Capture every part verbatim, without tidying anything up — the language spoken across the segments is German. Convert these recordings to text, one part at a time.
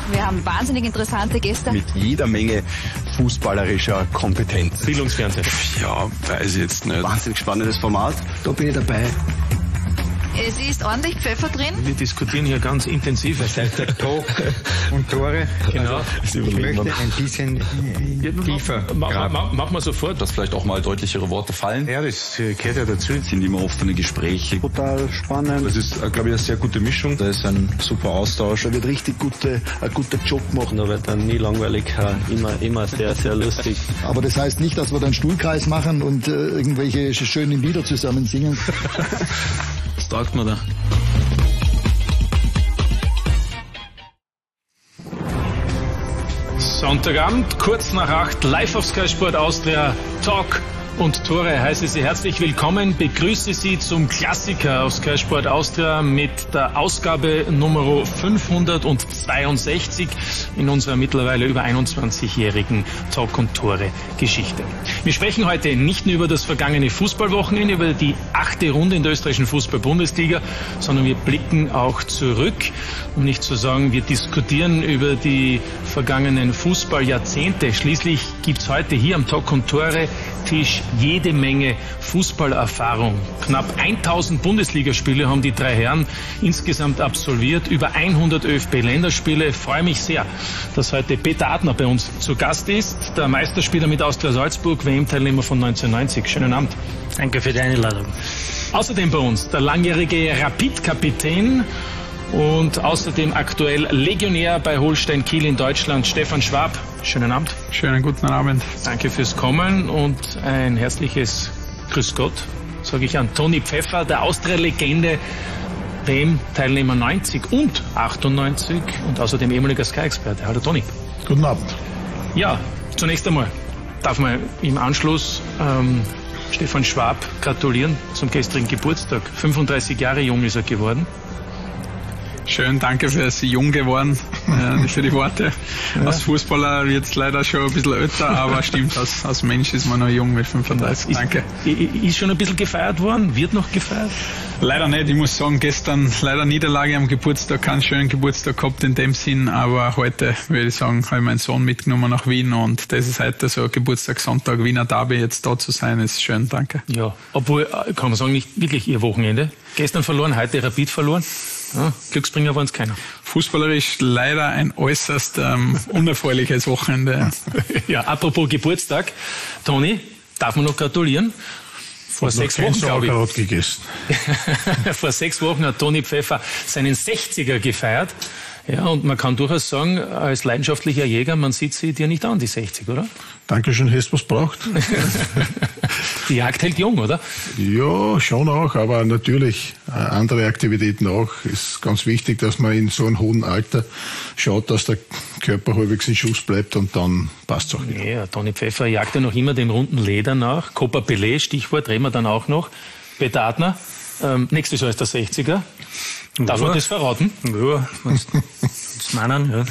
Wir haben wahnsinnig interessante Gäste. Mit jeder Menge fußballerischer Kompetenz. Bildungsfernsehen. Ja, weiß ich jetzt nicht. Wahnsinnig spannendes Format. Da bin ich dabei. Es ist ordentlich Pfeffer drin. Wir diskutieren hier ganz intensiv. Das heißt, der Talk und Tore. Genau. Also, ich möchte ein bisschen tiefer graben. Machen mach wir sofort. Dass vielleicht auch mal deutlichere Worte fallen. Ja, das gehört ja dazu. Es sind immer offene Gespräche. Total spannend. Das ist, glaube ich, eine sehr gute Mischung. Da ist ein super Austausch. Da wird richtig gute, ein guter Job gemacht. Da wird dann nie langweilig. Immer, immer sehr, sehr lustig. Aber das heißt nicht, dass wir dann Stuhlkreis machen und äh, irgendwelche schönen Lieder zusammen singen. Das taugt mir da. Sonntagabend, kurz nach acht, live auf Sky Sport Austria, Talk und Tore. Heiße Sie herzlich willkommen, begrüße Sie zum Klassiker auf Sky Sport Austria mit der Ausgabe Nummer fünfhundertzweiundsechzig in unserer mittlerweile über einundzwanzigjährigen Talk und Tore Geschichte. Wir sprechen heute nicht nur über das vergangene Fußballwochenende, über die achte Runde in der österreichischen Fußball-Bundesliga, sondern wir blicken auch zurück, um nicht zu sagen, wir diskutieren über die vergangenen Fußballjahrzehnte. Schließlich gibt es heute hier am Talk und Tore Tisch jede Menge Fußballerfahrung. Knapp tausend Bundesligaspiele haben die drei Herren insgesamt absolviert, über hundert ÖFB-Länderspiele. Ich freue mich sehr, dass heute Peter Adner bei uns zu Gast ist, der Meisterspieler mit Austria Salzburg, W M-Teilnehmer von neunzehnhundertneunzig. Schönen Abend. Danke für die Einladung. Außerdem bei uns der langjährige Rapid-Kapitän und außerdem aktuell Legionär bei Holstein Kiel in Deutschland, Stefan Schwab. Schönen Abend. Schönen guten Abend. Danke fürs Kommen und ein herzliches Grüß Gott, sage ich an Toni Pfeffer, der Austria-Legende, W M-Teilnehmer neunzig und achtundneunzig und außerdem ehemaliger Sky-Experte. Hallo Toni. Guten Abend. Ja, zunächst einmal darf man im Anschluss ähm, Stefan Schwab gratulieren zum gestrigen Geburtstag. fünfunddreißig Jahre jung ist er geworden. Schön, danke für Sie jung geworden, äh, für die Worte. Ja. Als Fußballer jetzt leider schon ein bisschen älter, aber stimmt, als, als Mensch ist man noch jung mit fünfunddreißig. Danke. Ist, ist schon ein bisschen gefeiert worden? Wird noch gefeiert? Leider nicht. Ich muss sagen, gestern leider Niederlage am Geburtstag, keinen schönen Geburtstag gehabt in dem Sinn, aber heute würde ich sagen, habe ich meinen Sohn mitgenommen nach Wien und das ist heute so Geburtstagssonntag, Wiener Derby, jetzt da zu sein, ist schön, danke. Ja, obwohl, kann man sagen, nicht wirklich Ihr Wochenende. Gestern verloren, heute Rapid verloren. Ja, Glücksbringer waren es keiner. Fußballerisch leider ein äußerst ähm, unerfreuliches Wochenende. Ja, apropos Geburtstag, Toni, darf man noch gratulieren? Vor sechs Wochen, glaube ich. Gegessen. Vor sechs Wochen hat Toni Pfeffer seinen sechziger gefeiert. Ja, und man kann durchaus sagen, als leidenschaftlicher Jäger, man sieht sie dir nicht an, die sechzig, oder? Dankeschön, hast du was braucht. Die Jagd hält jung, oder? Ja, schon auch, aber natürlich äh, andere Aktivitäten auch. Ist ganz wichtig, dass man in so einem hohen Alter schaut, dass der Körper halbwegs in Schuss bleibt und dann passt es auch wieder. Ja, Toni Pfeffer jagt ja noch immer dem runden Leder nach. Copa Pelé, Stichwort, reden wir dann auch noch. Peter Adner, ähm, nächstes Jahr ist der sechziger. Darf ja. man das verraten? Ja, das meinen, ja.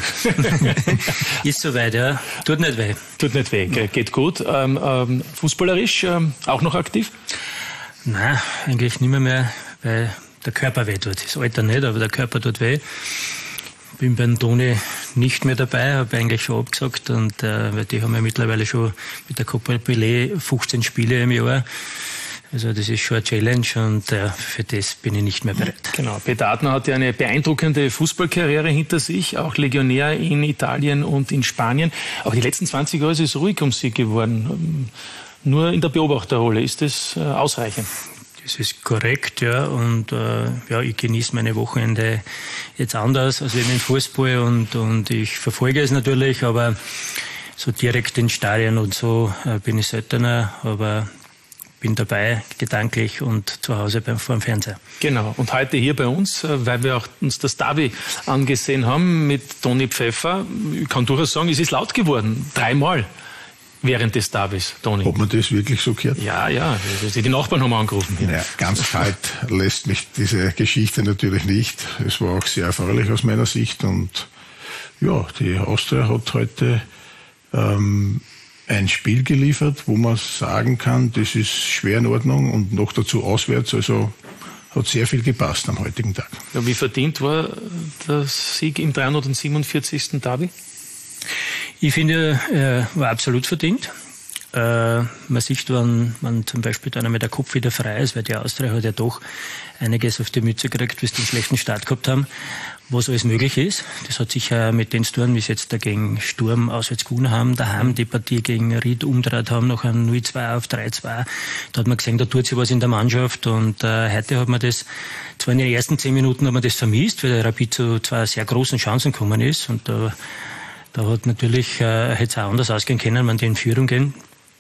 Ist soweit, ja. Tut nicht weh. Tut nicht weh, okay. Geht gut. Ähm, ähm, fußballerisch ähm, auch noch aktiv? Nein, eigentlich nicht mehr, mehr, weil der Körper weh tut. Das Alter nicht, aber der Körper tut weh. Bin beim Toni nicht mehr dabei, habe eigentlich schon abgesagt und äh, weil die haben ja mittlerweile schon mit der Copa Pelé fünfzehn Spiele im Jahr. Also das ist schon eine Challenge und äh, für das bin ich nicht mehr bereit. Genau. Peter Adner hat ja eine beeindruckende Fußballkarriere hinter sich, auch Legionär in Italien und in Spanien. Aber die letzten zwanzig Jahre ist es ruhig um Sie geworden. Nur in der Beobachterrolle. Ist das äh, ausreichend? Das ist korrekt, ja. Und äh, ja, ich genieße meine Wochenende jetzt anders als eben im Fußball und, und ich verfolge es natürlich, aber so direkt in Stadien und so äh, bin ich seltener, aber bin dabei, gedanklich und zu Hause beim vor dem Fernseher. Genau. Und heute hier bei uns, weil wir auch uns das Derby angesehen haben mit Toni Pfeffer, ich kann durchaus sagen, es ist laut geworden. Dreimal während des Derbys, Toni. Hat man das wirklich so gehört? Ja, ja. Die Nachbarn haben angerufen. Ja, ganz kalt lässt mich diese Geschichte natürlich nicht. Es war auch sehr erfreulich aus meiner Sicht und ja, die Austria hat heute ähm, ein Spiel geliefert, wo man sagen kann, das ist schwer in Ordnung und noch dazu auswärts. Also hat sehr viel gepasst am heutigen Tag. Ja, wie verdient war der Sieg im dreihundertsiebenundvierzigsten Derby? Ich finde, er war absolut verdient. Äh, man sieht, wenn, wenn zum Beispiel dann einmal der Kopf wieder frei ist, weil die Austria hat ja doch einiges auf die Mütze gekriegt, bis die einen schlechten Start gehabt haben, was alles möglich ist. Das hat sicher mit den Touren, wie sie jetzt dagegen Sturm auswärts gewonnen haben, daheim die Partie gegen Ried umgedreht haben, nach einem null zwei auf drei zwei. Da hat man gesehen, da tut sich was in der Mannschaft und äh, heute hat man das, zwar in den ersten zehn Minuten hat man das vermisst, weil der Rapid zu zwei sehr großen Chancen gekommen ist und da, da hat natürlich, äh, hätte es auch anders ausgehen können, wenn die in Führung gehen.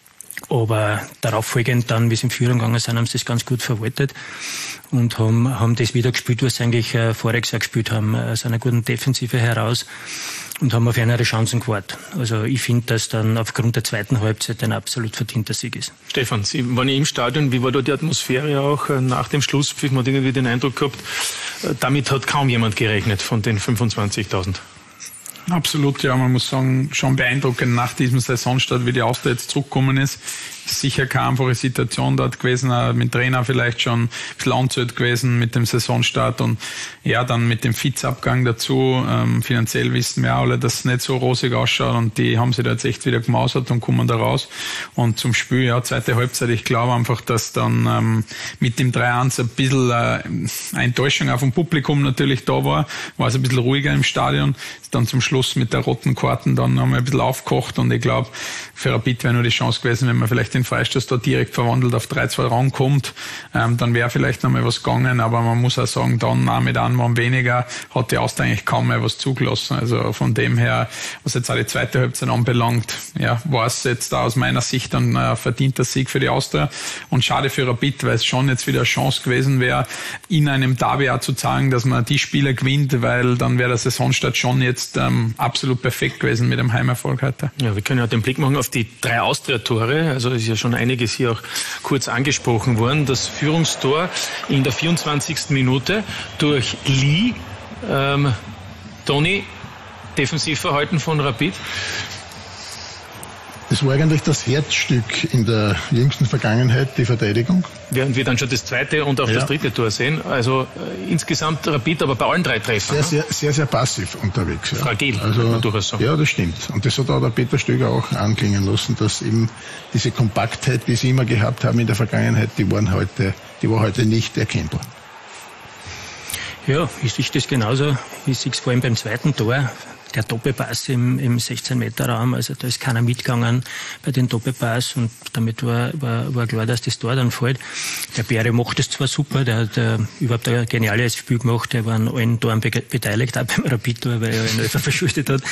Aber darauf folgend dann, wie sie in Führung gegangen sind, haben sie das ganz gut verwaltet und haben, haben das wieder gespielt, was sie eigentlich äh, voriges Jahr gespielt haben, aus einer guten Defensive heraus und haben auf ihre Chancen gewartet. Also ich finde, dass dann aufgrund der zweiten Halbzeit ein absolut verdienter Sieg ist. Stefan, Sie waren ja im Stadion, wie war da die Atmosphäre auch äh, nach dem Schlusspfiff? Man hat irgendwie den Eindruck gehabt, äh, damit hat kaum jemand gerechnet von den fünfundzwanzigtausend. Absolut, ja, man muss sagen, schon beeindruckend nach diesem Saisonstart, wie die Austria jetzt zurückgekommen ist. Sicher keine einfache Situation dort gewesen, mit dem Trainer vielleicht schon ein bisschen anzählt gewesen mit dem Saisonstart und ja, dann mit dem Vizeabgang dazu. Ähm, finanziell wissen wir auch alle, dass es nicht so rosig ausschaut und die haben sich da jetzt echt wieder gemausert und kommen da raus. Und zum Spiel, ja, zweite Halbzeit, ich glaube einfach, dass dann ähm, mit dem drei eins ein bisschen äh, eine Enttäuschung auch vom Publikum natürlich da war, war es ein bisschen ruhiger im Stadion, ist dann zum Schluss mit der roten Karten dann haben wir ein bisschen aufgekocht und ich glaube, für Rapid wäre nur die Chance gewesen, wenn man vielleicht den Freistoß da direkt verwandelt auf drei zwei rankommt, ähm, dann wäre vielleicht noch mal was gegangen, aber man muss auch sagen, dann auch mit einem Mann weniger hat die Austria eigentlich kaum mehr was zugelassen. Also von dem her, was jetzt auch die zweite Halbzeit anbelangt, ja, war es jetzt da aus meiner Sicht ein äh, verdienter Sieg für die Austria und schade für Rapid, weil es schon jetzt wieder eine Chance gewesen wäre, in einem Derby auch zu zeigen, dass man die Spiele gewinnt, weil dann wäre der Saisonstart schon jetzt ähm, absolut perfekt gewesen mit dem Heimerfolg heute. Ja, wir können ja den Blick machen auf die drei Austria-Tore. Also ist ja schon einiges hier auch kurz angesprochen worden. Das Führungstor in der vierundzwanzigsten Minute durch Lee. Ähm, Toni, Defensivverhalten von Rapid? Das war eigentlich das Herzstück in der jüngsten Vergangenheit, die Verteidigung. Während wir dann schon das zweite und auch ja. das dritte Tor sehen. Also äh, insgesamt Rapid, aber bei allen drei Treffern. Sehr, sehr, sehr, sehr passiv unterwegs. Ja. Fragil, also, kann man durchaus sagen. Ja, das stimmt. Und das hat auch der Peter Stöger auch anklingen lassen, dass eben diese Kompaktheit, die sie immer gehabt haben in der Vergangenheit, die waren heute, die war heute nicht erkennbar. Ja, ich sehe das genauso. Ich sehe es vor allem beim zweiten Tor. Der Doppelpass im, im sechzehn Meter Raum, also da ist keiner mitgegangen bei den Doppelpass und damit war, war, war klar, dass das Tor dann fällt. Der Bäre macht das zwar super, der hat äh, überhaupt ein geniales Spiel gemacht, der war an allen Toren be- beteiligt, auch beim Rapid-Tor, weil er einen Elfer verschuldet hat.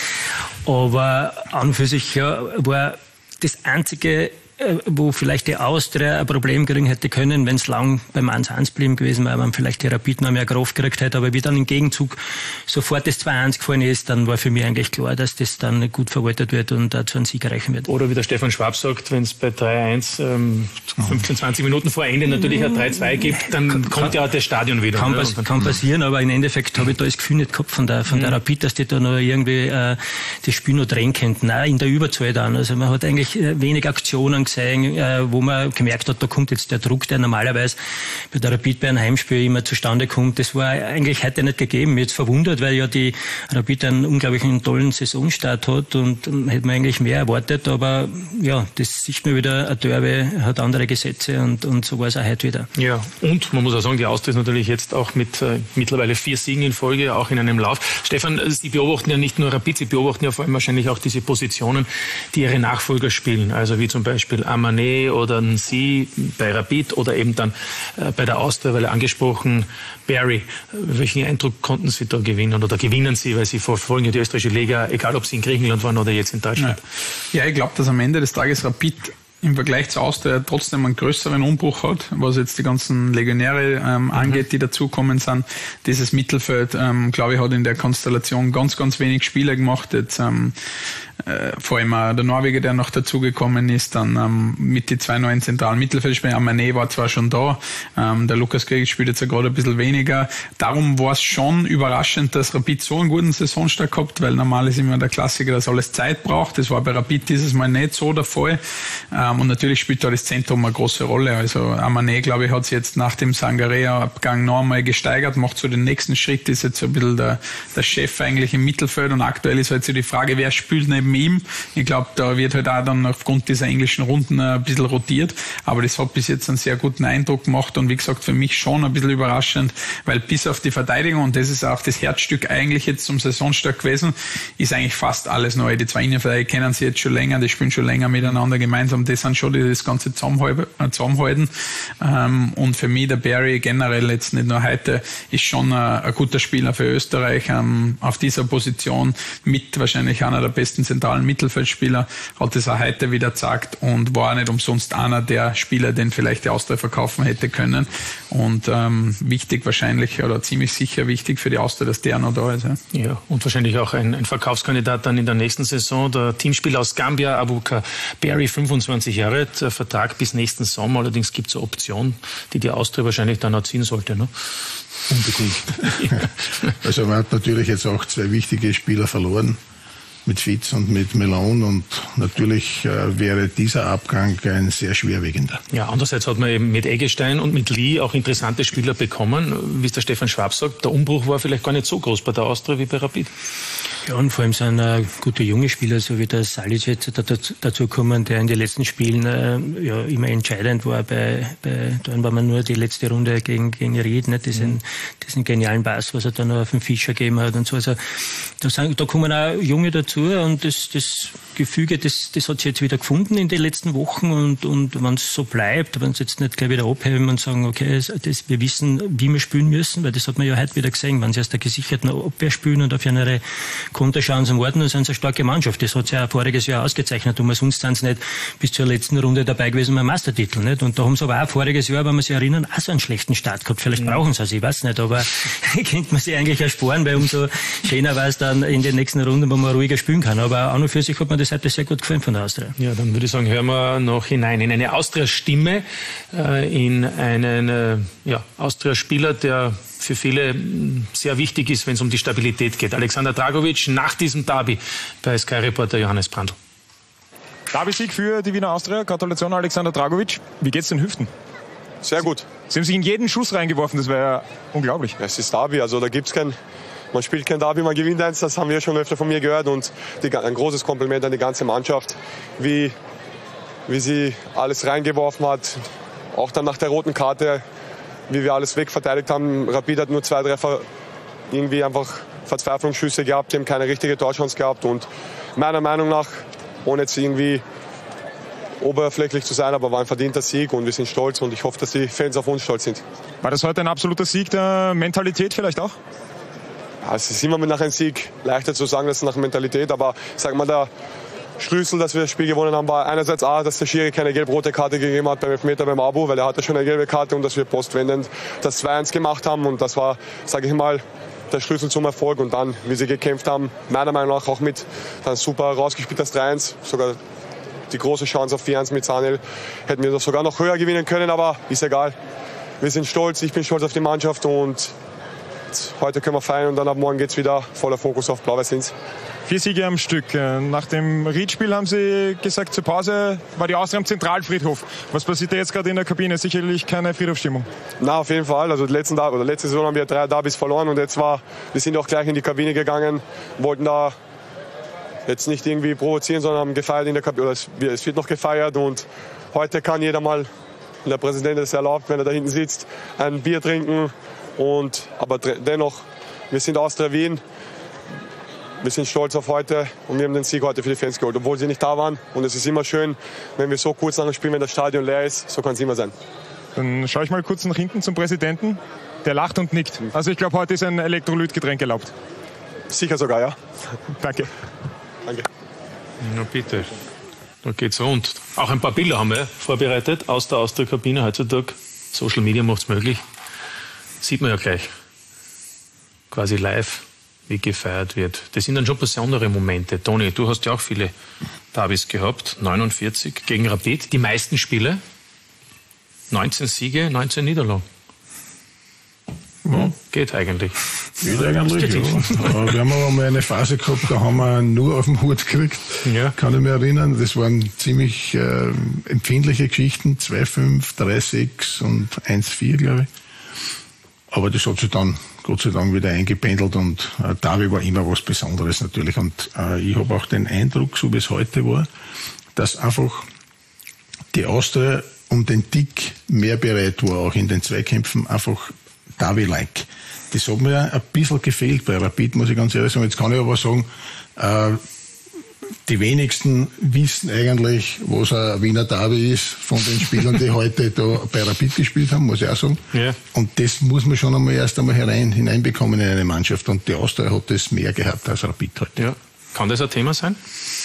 Aber an und für sich ja, war das einzige, wo vielleicht die Austria ein Problem kriegen hätte können, wenn es lang beim eins eins blieben gewesen wäre, man vielleicht die Rapid noch mehr Kraft gekriegt hätte, aber wie dann im Gegenzug sofort das zwei eins gefallen ist, dann war für mich eigentlich klar, dass das dann gut verwaltet wird und da zu einem Sieg reichen wird. Oder wie der Stefan Schwab sagt, wenn es bei drei eins ähm, fünfzehn, zwanzig Minuten vor Ende natürlich ein drei zwei gibt, dann kann, kommt ja das Stadion wieder. Kann, ne? pass- kann passieren, aber im Endeffekt habe ich da das Gefühl nicht gehabt von der, von mhm. der Rapid, dass die da noch irgendwie äh, das Spiel noch drehen könnten. Nein, in der Überzahl dann. Also man hat eigentlich wenig Aktionen gesehen, äh, wo man gemerkt hat, da kommt jetzt der Druck, der normalerweise bei der Rapid bei einem Heimspiel immer zustande kommt. Das war eigentlich heute nicht gegeben. Mich jetzt verwundert, weil ja die Rapid einen unglaublichen tollen Saisonstart hat und um, hätte man eigentlich mehr erwartet. Aber ja, das sieht man wieder, ein Derby hat andere Gesetze und, und so war es auch heute wieder. Ja, und man muss auch sagen, die Austria ist natürlich jetzt auch mit äh, mittlerweile vier Siegen in Folge, auch in einem Lauf. Stefan, Sie beobachten ja nicht nur Rapid, Sie beobachten ja vor allem wahrscheinlich auch diese Positionen, die ihre Nachfolger spielen. Also wie zum Beispiel Amané oder Nsi bei Rapid oder eben dann äh, bei der Austria, weil er angesprochen, Barry. Welchen Eindruck konnten Sie da gewinnen oder gewinnen Sie, weil Sie verfolgen ja die österreichische Liga, egal ob Sie in Griechenland waren oder jetzt in Deutschland? Ja, ja ich glaube, dass am Ende des Tages Rapid im Vergleich zur Austria trotzdem einen größeren Umbruch hat, was jetzt die ganzen Legionäre ähm, mhm. angeht, die dazukommen sind. Dieses Mittelfeld, ähm, glaube ich, hat in der Konstellation ganz, ganz wenig Spiele gemacht. Jetzt ähm, äh, vor allem auch der Norweger, der noch dazugekommen ist, dann ähm, mit den zwei neuen zentralen Mittelfeldspielern. Amané war zwar schon da, ähm, der Lukas Krieg spielt jetzt ja gerade ein bisschen weniger. Darum war es schon überraschend, dass Rapid so einen guten Saisonstart gehabt, weil normal ist immer der Klassiker, dass alles Zeit braucht. Das war bei Rapid dieses Mal nicht so der Fall. Ähm, und natürlich spielt da das Zentrum eine große Rolle. Also Amané, glaube ich, hat sich jetzt nach dem Sangaré-Abgang noch einmal gesteigert, macht so den nächsten Schritt, ist jetzt so ein bisschen der, der Chef eigentlich im Mittelfeld und aktuell ist halt so die Frage, wer spielt neben ihm. Ich glaube, da wird halt auch dann aufgrund dieser englischen Runden ein bisschen rotiert, aber das hat bis jetzt einen sehr guten Eindruck gemacht und wie gesagt, für mich schon ein bisschen überraschend, weil bis auf die Verteidigung, und das ist auch das Herzstück eigentlich jetzt zum Saisonstart gewesen, ist eigentlich fast alles neu. Die zwei Innenverteidiger kennen sie jetzt schon länger, die spielen schon länger miteinander gemeinsam, das sind schon die das Ganze zusammenhalten. Ähm, und für mich der Barry generell jetzt nicht nur heute ist schon ein, ein guter Spieler für Österreich ähm, auf dieser Position mit wahrscheinlich einer der besten zentralen Mittelfeldspieler, hat es auch heute wieder gezeigt und war nicht umsonst einer der Spieler, den vielleicht die Austria verkaufen hätte können. Und ähm, wichtig wahrscheinlich oder ziemlich sicher wichtig für die Austria, dass der noch da ist. Ja, ja und wahrscheinlich auch ein, ein Verkaufskandidat dann in der nächsten Saison. Der Teamspieler aus Gambia, Abouka Barry, fünfundzwanzig Jahre, der Vertrag bis nächsten Sommer. Allerdings gibt es eine Option, die die Austria wahrscheinlich dann auch ziehen sollte, ne? Unbedingt. Also man hat natürlich jetzt auch zwei wichtige Spieler verloren, mit Fitz und mit Melon, und natürlich äh, wäre dieser Abgang ein sehr schwerwiegender. Ja, andererseits hat man eben mit Eggestein und mit Lee auch interessante Spieler bekommen. Wie es der Stefan Schwab sagt, der Umbruch war vielleicht gar nicht so groß bei der Austria wie bei Rapid. Ja, und vor allem sind äh, gute junge Spieler, so wie der Salic jetzt dazu kommen, der in den letzten Spielen äh, ja immer entscheidend war. Bei, bei dann war man nur die letzte Runde gegen, gegen Ried, ne? diesen, mhm. diesen genialen Pass, was er dann auf den Fischer gegeben hat und so. Also da, sind, da kommen auch Junge dazu und das, das Gefüge, das, das hat sich jetzt wieder gefunden in den letzten Wochen und, und wenn es so bleibt, wenn es jetzt nicht gleich wieder abheben und sagen, okay, das, wir wissen, wie wir spielen müssen, weil das hat man ja heute wieder gesehen, wenn sie aus der gesicherten Abwehr spielen und auf eine Konterchancen warten, dann sind sie eine starke Mannschaft. Das hat sich ja voriges Jahr ausgezeichnet und sonst sind sie nicht bis zur letzten Runde dabei gewesen beim Meistertitel. Nicht? Und da haben sie aber auch voriges Jahr, wenn man sich erinnern, auch so einen schlechten Start gehabt. Vielleicht ja. brauchen sie es, ich weiß nicht, aber könnte man sich eigentlich ersparen, weil umso schöner war es dann in den nächsten Runden, wo man ruhiger spielen kann. Aber an und für sich hat mir das heute sehr gut gefallen von der Austria. Ja, dann würde ich sagen, hören wir noch hinein in eine Austria-Stimme, äh, in einen äh, ja, Austria-Spieler, der für viele sehr wichtig ist, wenn es um die Stabilität geht. Alexander Dragovic nach diesem Derby bei Sky-Reporter Johannes Brandl. Derby-Sieg für die Wiener Austria. Gratulation, Alexander Dragovic. Wie geht's den Hüften? Sehr gut. Sie haben sich in jeden Schuss reingeworfen, das wäre ja unglaublich. Es ist Derby, also da gibt's kein, man spielt kein Derby, man gewinnt eins, das haben wir schon öfter von mir gehört und die, ein großes Kompliment an die ganze Mannschaft, wie, wie sie alles reingeworfen hat, auch dann nach der roten Karte, wie wir alles wegverteidigt haben. Rapid hat nur zwei Treffer, irgendwie einfach Verzweiflungsschüsse gehabt, die haben keine richtige Torchance gehabt und meiner Meinung nach, ohne jetzt irgendwie oberflächlich zu sein, aber war ein verdienter Sieg und wir sind stolz und ich hoffe, dass die Fans auf uns stolz sind. War das heute ein absoluter Sieg der Mentalität vielleicht auch? Ja, es ist immer nach einem Sieg leichter zu sagen, das ist nach Mentalität, aber ich sag mal, der Schlüssel, dass wir das Spiel gewonnen haben, war einerseits A, dass der Schiri keine gelb-rote Karte gegeben hat beim Elfmeter beim Abu, weil er hatte schon eine gelbe Karte und dass wir postwendend das zwei eins gemacht haben und das war, sage ich mal, der Schlüssel zum Erfolg und dann, wie sie gekämpft haben, meiner Meinung nach auch mit dann super rausgespielt das drei eins, sogar die große Chance auf vier eins mit Sanel, hätten wir das sogar noch höher gewinnen können, aber ist egal. Wir sind stolz, ich bin stolz auf die Mannschaft und heute können wir feiern und dann ab morgen geht es wieder voller Fokus auf Blau-Weiß-Linz. Vier Siege am Stück. Nach dem Ried-Spiel haben Sie gesagt, zur Pause war die Austria am Zentralfriedhof. Was passiert da jetzt gerade in der Kabine? Sicherlich keine Friedhofsstimmung. Na, auf jeden Fall. Also letzten Tag, oder letzte Saison haben wir drei Derbys verloren und jetzt war, wir sind auch gleich in die Kabine gegangen, wollten da jetzt nicht irgendwie provozieren, sondern haben gefeiert in der Kabine. Es wird noch gefeiert und heute kann jeder mal, wenn der Präsident es erlaubt, wenn er da hinten sitzt, ein Bier trinken. Und, aber dennoch, wir sind Austria Wien. Wir sind stolz auf heute und wir haben den Sieg heute für die Fans geholt, obwohl sie nicht da waren. Und es ist immer schön, wenn wir so kurz nach dem Spiel, wenn das Stadion leer ist, so kann es immer sein. Dann schaue ich mal kurz nach hinten zum Präsidenten. Der lacht und nickt. Also ich glaube, heute ist ein Elektrolytgetränk erlaubt. Sicher sogar, ja. Danke. Danke. Na bitte, da geht's rund. Auch ein paar Bilder haben wir vorbereitet aus der Austria-Kabine heutzutage. Social Media macht es möglich. Sieht man ja gleich. Quasi live, wie gefeiert wird. Das sind dann schon besondere Momente. Toni, du hast ja auch viele Derbys gehabt. neunundvierzig gegen Rapid. Die meisten Spiele. neunzehn Siege, neunzehn Niederlagen. Ja, geht eigentlich. Geht eigentlich, ja. Aber wir haben aber mal eine Phase gehabt, da haben wir nur auf den Hut gekriegt. Ja. Kann ich mich erinnern. Das waren ziemlich äh, empfindliche Geschichten. zwei fünf, drei sechs und eins vier, glaube ich. Aber das hat sich dann Gott sei Dank wieder eingependelt und äh, Derby war immer was Besonderes natürlich. Und äh, ich habe auch den Eindruck, so wie es heute war, dass einfach die Austria um den Tick mehr bereit war, auch in den Zweikämpfen einfach Derby-like. Das hat mir ein bisschen gefehlt bei Rapid, muss ich ganz ehrlich sagen. Jetzt kann ich aber sagen, äh, die wenigsten wissen eigentlich, was ein Wiener Derby ist von den Spielern, die heute da bei Rapid gespielt haben, muss ich auch sagen. Ja. Und das muss man schon einmal erst einmal herein, hineinbekommen in eine Mannschaft. Und die Austria hat das mehr gehabt als Rapid heute. Ja. Kann das ein Thema sein?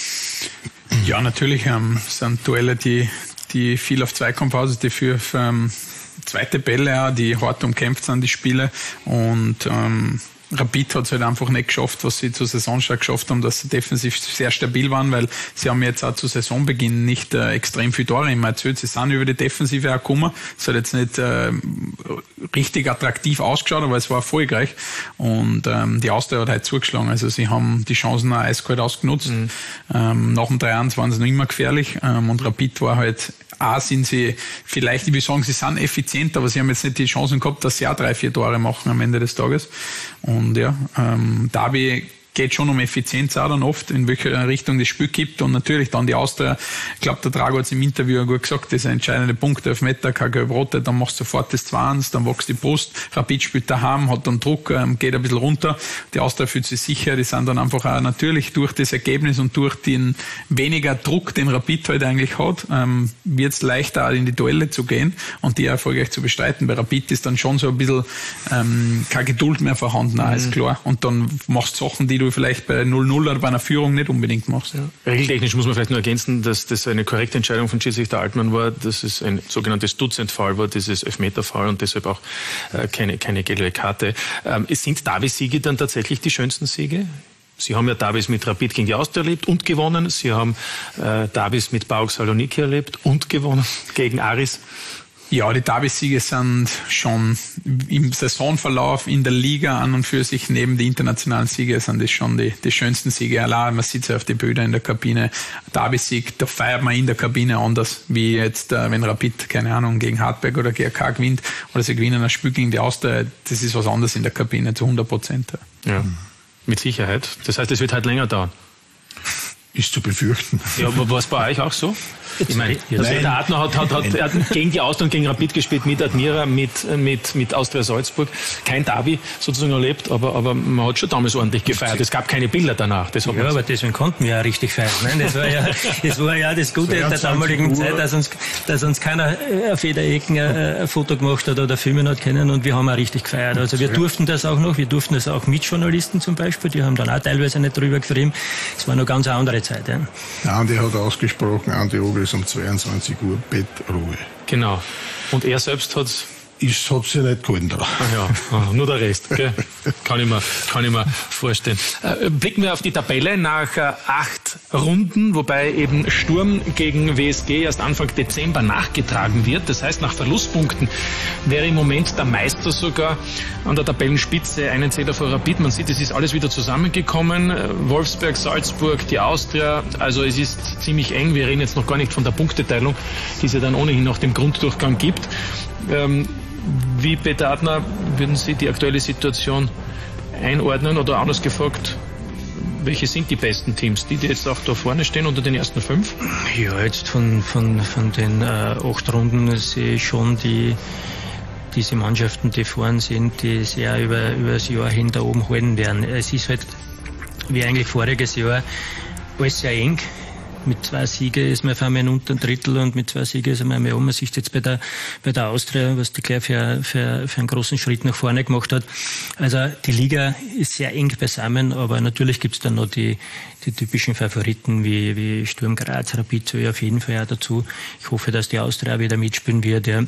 Ja, natürlich ähm, sind Duelle, die, die viel auf Zweikampf aus, die für, für ähm, zweite Bälle, ja, die hart umkämpft sind, die Spiele. Und ähm, Rapid hat es halt einfach nicht geschafft, was sie zur Saisonstart geschafft haben, dass sie defensiv sehr stabil waren, weil sie haben jetzt auch zu Saisonbeginn nicht äh, extrem viele Tore immer erzählt. Sie sind über die Defensive auch gekommen. Es hat jetzt nicht äh, richtig attraktiv ausgeschaut, aber es war erfolgreich. Und ähm, die Austria hat halt zugeschlagen. Also sie haben die Chancen auch eiskalt ausgenutzt. Mhm. Ähm, nach dem drei eins waren sie noch immer gefährlich. Ähm, und Rapid war halt A, sind sie vielleicht, ich will sagen, sie sind effizient, aber sie haben jetzt nicht die Chancen gehabt, dass sie auch drei, vier Tore machen am Ende des Tages. Und ja, ähm, Derby geht schon um Effizienz auch dann oft, in welche Richtung das Spiel gibt. Und natürlich dann die Austria, ich glaube, der Drago hat es im Interview gut gesagt, das ist ein entscheidender Punkt, Elfmeter, kein Gelb-Rote, dann machst du sofort das zwei eins, dann wächst die Brust, Rapid spielt daheim, hat dann Druck, ähm, geht ein bisschen runter. Die Austria fühlt sich sicher, die sind dann einfach auch natürlich durch das Ergebnis und durch den weniger Druck, den Rapid heute eigentlich hat, ähm, wird es leichter auch in die Duelle zu gehen und die erfolgreich zu bestreiten. Bei Rapid ist dann schon so ein bisschen ähm, keine Geduld mehr vorhanden, mhm. ist klar. Und dann machst du Sachen, die du vielleicht bei null null oder bei einer Führung nicht unbedingt machst. Ja. Regeltechnisch muss man vielleicht nur ergänzen, dass das eine korrekte Entscheidung von Schiedsrichter Altmann war, dass es ein sogenanntes Dutzendfoul war, dieses Elfmeterfoul und deshalb auch äh, keine, keine gelbe Karte. Ähm, es sind Derby-Siege dann tatsächlich die schönsten Siege? Sie haben ja Derbys mit Rapid gegen die Austria erlebt und gewonnen. Sie haben äh, Derbys mit PAOK Saloniki erlebt und gewonnen gegen Aris. Ja, die Derby-Siege sind schon im Saisonverlauf in der Liga an und für sich neben die internationalen Siege sind das schon die, die schönsten Siege. Allein, man sieht es ja auf die Bilder in der Kabine. Derby-Sieg, da feiert man in der Kabine anders, wie jetzt, äh, wenn Rapid, keine Ahnung, gegen Hartberg oder G R K gewinnt oder sie gewinnen ein Spiel gegen die Austria. Das ist was anderes in der Kabine, zu hundert Prozent. Ja, mit Sicherheit. Das heißt, es wird halt länger dauern. Ist zu befürchten. Ja, aber war es bei euch auch so? Ich meine, der Peter Adner hat, hat, hat, hat gegen die Austria und gegen Rapid gespielt, mit Admira, mit, mit, mit Austria Salzburg. Kein Derby sozusagen erlebt, aber, aber man hat schon damals ordentlich gefeiert. Es gab keine Bilder danach. Das ja, aber deswegen konnten wir ja richtig feiern. Ne? Das war ja das, war ja das Gute in der damaligen Zeit, dass uns, dass uns keiner auf jeder Ecke ein Foto gemacht hat oder filmen hat können und wir haben auch richtig gefeiert. Also wir durften das auch noch, wir durften das auch mit Journalisten zum Beispiel, die haben dann auch teilweise nicht drüber geschrieben. Es war noch ganz eine andere Zeit. Ja. Der Andi hat ausgesprochen, Andi Ogris um zweiundzwanzig Uhr Bettruhe. Genau. Und er selbst hat es... Ich hab's ja nicht gehalten da. Ach ja, ach, nur der Rest, gell? Kann ich mir, kann ich mir vorstellen. Äh, blicken wir auf die Tabelle nach äh, acht Runden, wobei eben Sturm gegen W S G erst Anfang Dezember nachgetragen wird. Das heißt, nach Verlustpunkten wäre im Moment der Meister sogar an der Tabellenspitze einen Zähler vor Rapid. Man sieht, es ist alles wieder zusammengekommen. Wolfsberg, Salzburg, die Austria. Also es ist ziemlich eng. Wir reden jetzt noch gar nicht von der Punkteteilung, die es ja dann ohnehin nach dem Grunddurchgang gibt. Ähm, Wie, Peter Adner, würden Sie die aktuelle Situation einordnen oder anders gefragt, welche sind die besten Teams? Die, die jetzt auch da vorne stehen unter den ersten fünf? Ja, jetzt von, von, von den äh, acht Runden sehe ich schon die, diese Mannschaften, die vorne sind, die sehr über, über das Jahr hin da oben halten werden. Es ist halt, wie eigentlich voriges Jahr, alles sehr eng. Mit zwei Siegen ist man auf einmal unter ein Drittel und mit zwei Siegen ist man einmal um. Man sieht jetzt bei der, bei der Austria, was die gleich für, für, für einen großen Schritt nach vorne gemacht hat. Also die Liga ist sehr eng beisammen, aber natürlich gibt's dann noch die, die typischen Favoriten wie, wie Sturm Graz, Rapid, so auf jeden Fall auch dazu. Ich hoffe, dass die Austria wieder mitspielen wird, ja.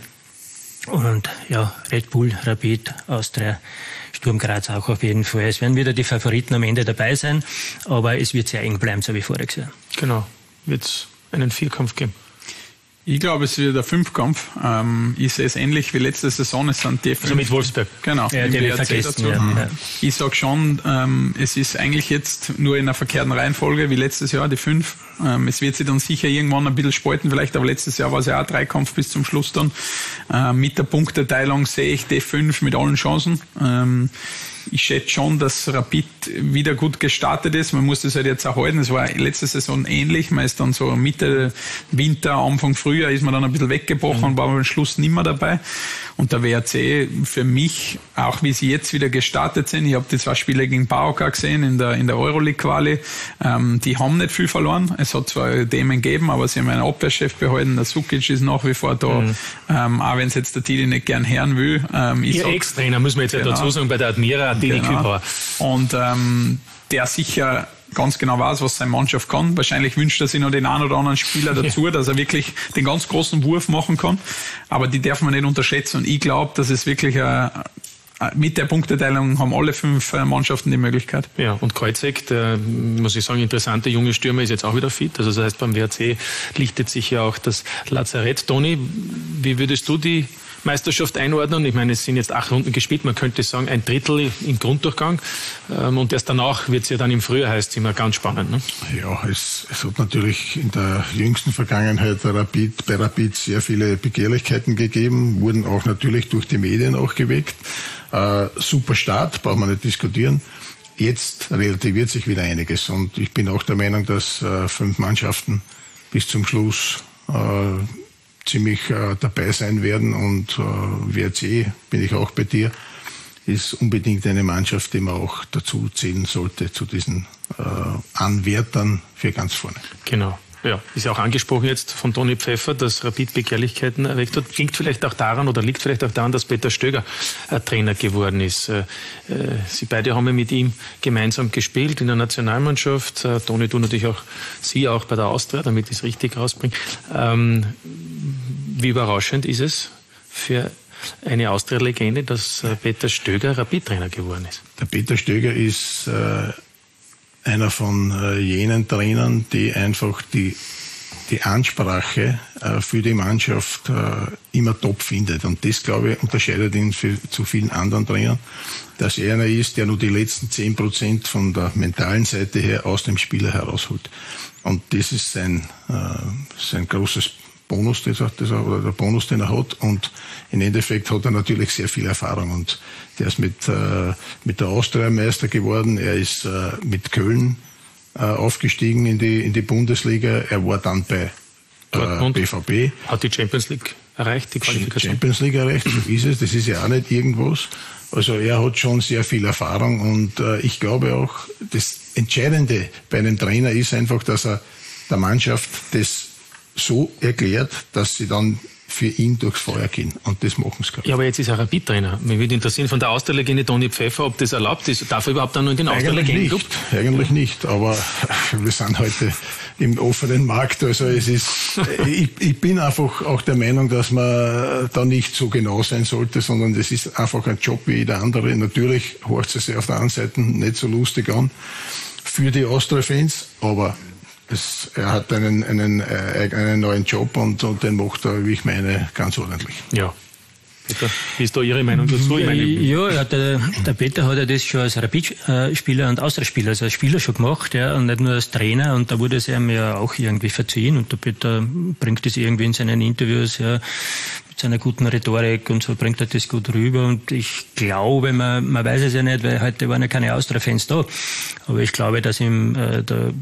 Und ja, Red Bull, Rapid, Austria, Sturm Graz auch auf jeden Fall. Es werden wieder die Favoriten am Ende dabei sein, aber es wird sehr eng bleiben, so wie voriges Jahr. Genau. Wird es einen Vierkampf geben? Ich glaube, es wird ein Fünfkampf. Ähm, ich sehe es ähnlich wie letzte Saison. Es sind die fünf. Also mit Wolfsberg. Genau. Ja, den ich vergessen. Ja. Ja. Ich sage schon, ähm, es ist eigentlich jetzt nur in einer verkehrten Reihenfolge wie letztes Jahr, die fünf. Ähm, es wird sich dann sicher irgendwann ein bisschen spalten vielleicht, aber letztes Jahr war es ja auch Dreikampf bis zum Schluss dann. Ähm, mit der Punkteteilung sehe ich die fünf mit allen Chancen. Ähm, Ich schätze schon, dass Rapid wieder gut gestartet ist. Man muss das halt jetzt auch halten. Es war letzte Saison ähnlich. Man ist dann so Mitte Winter, Anfang Frühjahr ist man dann ein bisschen weggebrochen mhm. und war am Schluss nicht mehr dabei. Und der W R C für mich, auch wie sie jetzt wieder gestartet sind, ich habe die zwei Spiele gegen PAOK gesehen in der, in der Euroleague-Quali, ähm, die haben nicht viel verloren. Es hat zwar Themen gegeben, aber sie haben einen Abwehrchef behalten. Der Sukic ist nach wie vor da. Mhm. Ähm, auch wenn es jetzt der Tili nicht gern hören will. Ähm, ich Ihr sag, Ex-Trainer, muss man jetzt genau, ja dazu sagen, bei der Admira, Tili genau. Kübauer. Und ähm, der sicher ganz genau weiß, was seine Mannschaft kann. Wahrscheinlich wünscht er sich noch den einen oder anderen Spieler dazu, dass er wirklich den ganz großen Wurf machen kann. Aber die darf man nicht unterschätzen. Und ich glaube, dass es wirklich ein, mit der Punkteteilung haben alle fünf Mannschaften die Möglichkeit. Ja, und Kreuzeck, der, muss ich sagen, interessante junge Stürmer, ist jetzt auch wieder fit. Also das heißt, beim W R C lichtet sich ja auch das Lazarett. Toni, wie würdest du die Meisterschaft einordnen? Ich meine, es sind jetzt acht Runden gespielt, man könnte sagen, ein Drittel im Grunddurchgang. Und erst danach wird es ja dann im Frühjahr, heißt es immer ganz spannend. Ne? Ja, es, es hat natürlich in der jüngsten Vergangenheit der Rapid, bei Rapid sehr viele Begehrlichkeiten gegeben, wurden auch natürlich durch die Medien auch geweckt. Äh, super Start, braucht man nicht diskutieren. Jetzt relativiert sich wieder einiges und ich bin auch der Meinung, dass äh, fünf Mannschaften bis zum Schluss äh, ziemlich äh, dabei sein werden und äh, W R C, bin ich auch bei dir, ist unbedingt eine Mannschaft, die man auch dazu zählen sollte, zu diesen äh, Anwärtern für ganz vorne. Genau. Ja, ist ja auch angesprochen jetzt von Toni Pfeffer, dass Rapid Begehrlichkeiten erweckt hat. Liegt vielleicht auch daran oder liegt vielleicht auch daran, dass Peter Stöger äh, Trainer geworden ist. Äh, Sie beide haben ja mit ihm gemeinsam gespielt in der Nationalmannschaft. Äh, Toni, du natürlich auch, Sie auch bei der Austria, damit ich es richtig rausbringe. Ähm, wie überraschend ist es für eine Austria-Legende, dass äh, Peter Stöger Rapid-Trainer geworden ist? Der Peter Stöger ist äh, einer von äh, jenen Trainern, die einfach die, die Ansprache äh, für die Mannschaft äh, immer top findet. Und das, glaube ich, unterscheidet ihn für, zu vielen anderen Trainern, dass er einer ist, der nur die letzten zehn Prozent von der mentalen Seite her aus dem Spieler herausholt. Und das ist sein, äh, sein großes Bonus, das hat, das, oder der Bonus, den er hat. Und im Endeffekt hat er natürlich sehr viel Erfahrung. Und der ist mit, äh, mit der Austria Meister geworden. Er ist äh, mit Köln äh, aufgestiegen in die, in die Bundesliga. Er war dann bei äh, B V B. Hat die Champions League erreicht, die Qualifikation? Die Champions League erreicht, so ist es. Das ist ja auch nicht irgendwas. Also er hat schon sehr viel Erfahrung. Und äh, ich glaube auch, das Entscheidende bei einem Trainer ist einfach, dass er der Mannschaft das so erklärt, dass sie dann für ihn durchs Feuer gehen. Und das machen sie gerade. Ja, aber jetzt ist er Rapid-Trainer. Mich würde interessieren von der Austria-Legende Toni Pfeffer, ob das erlaubt ist. Darf er überhaupt dann noch in den Austria-Legenden-Club? Eigentlich nicht, aber wir sind heute im offenen Markt. Also es ist, ich, ich bin einfach auch der Meinung, dass man da nicht so genau sein sollte, sondern das ist einfach ein Job wie jeder andere. Natürlich hört es sich auf der einen Seite nicht so lustig an für die Austria-Fans, aber Es, er hat einen, einen, äh, einen neuen Job und, und den macht er, wie ich meine, ganz ordentlich. Ja. Peter, wie ist da Ihre Meinung dazu? Ja, ja der, der Peter hat ja das schon als Rapid-Spieler und Austria-Spieler, also als Spieler schon gemacht, ja, und nicht nur als Trainer, und da wurde es ihm ja auch irgendwie verziehen, und der Peter bringt das irgendwie in seinen Interviews, ja, mit seiner guten Rhetorik und so bringt er das gut rüber, und ich glaube, man, man weiß es ja nicht, weil heute waren ja keine Austria-Fans da, aber ich glaube, dass ihm äh, der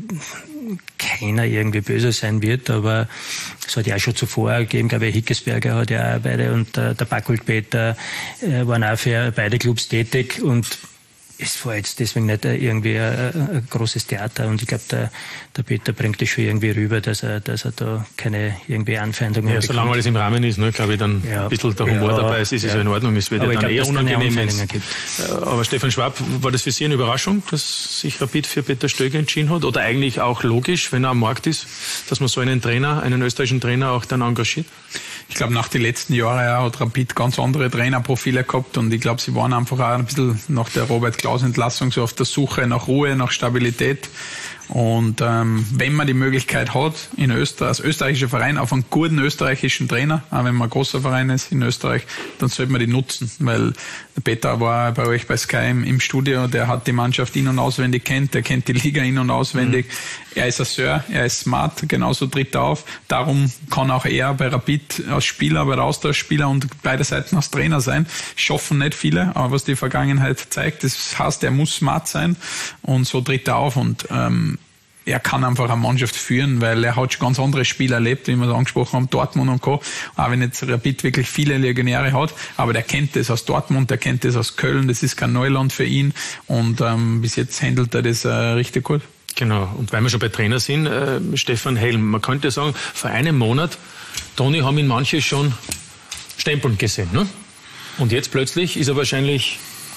keiner irgendwie böse sein wird, aber es hat ja auch schon zuvor gegeben, glaube ich, Hickesberger hat ja auch beide und äh, der Backult Peter äh, waren auch für beide Clubs tätig, und es war jetzt deswegen nicht irgendwie ein, ein großes Theater, und ich glaube, der, der Peter bringt das schon irgendwie rüber, dass er, dass er da keine irgendwie Anfeindungen hat. Ja, solange alles im Rahmen ist, ne, glaube ich, dann ja, ein bisschen der Humor ja, dabei ist, ist ja. es ja in Ordnung. Es wird aber ja dann eher unangenehm. Aber Stefan Schwab, war das für Sie eine Überraschung, dass sich Rapid für Peter Stöger entschieden hat? Oder eigentlich auch logisch, wenn er am Markt ist, dass man so einen Trainer, einen österreichischen Trainer auch dann engagiert? Ich glaube, nach den letzten Jahren ja, hat Rapid ganz andere Trainerprofile gehabt, und ich glaube, sie waren einfach auch ein bisschen nach der Robert Klaus Entlassung so auf der Suche nach Ruhe, nach Stabilität. Und ähm, wenn man die Möglichkeit hat, in Österreich, als österreichischer Verein auf einen guten österreichischen Trainer, auch wenn man ein großer Verein ist in Österreich, dann sollte man die nutzen, weil der Peter war bei euch bei Sky im, im Studio, der hat die Mannschaft in- und auswendig kennt, der kennt die Liga in- und auswendig. Mhm. Er ist ein Sir, er ist smart, genauso tritt er auf. Darum kann auch er bei Rapid als Spieler, bei der Austauschspieler und beide Seiten als Trainer sein. Schaffen nicht viele, aber was die Vergangenheit zeigt, das heißt, er muss smart sein und so tritt er auf und ähm, er kann einfach eine Mannschaft führen, weil er hat schon ganz andere Spiele erlebt, wie wir es angesprochen haben, Dortmund und Co. Auch wenn jetzt Rapid wirklich viele Legionäre hat, aber der kennt das aus Dortmund, der kennt das aus Köln, das ist kein Neuland für ihn und ähm, bis jetzt handelt er das äh, richtig gut. Genau, und weil wir schon bei Trainer sind, äh, Stefan Helm, man könnte sagen, vor einem Monat, Toni, haben ihn manche schon stempeln gesehen, ne? Und jetzt plötzlich ist er wahrscheinlich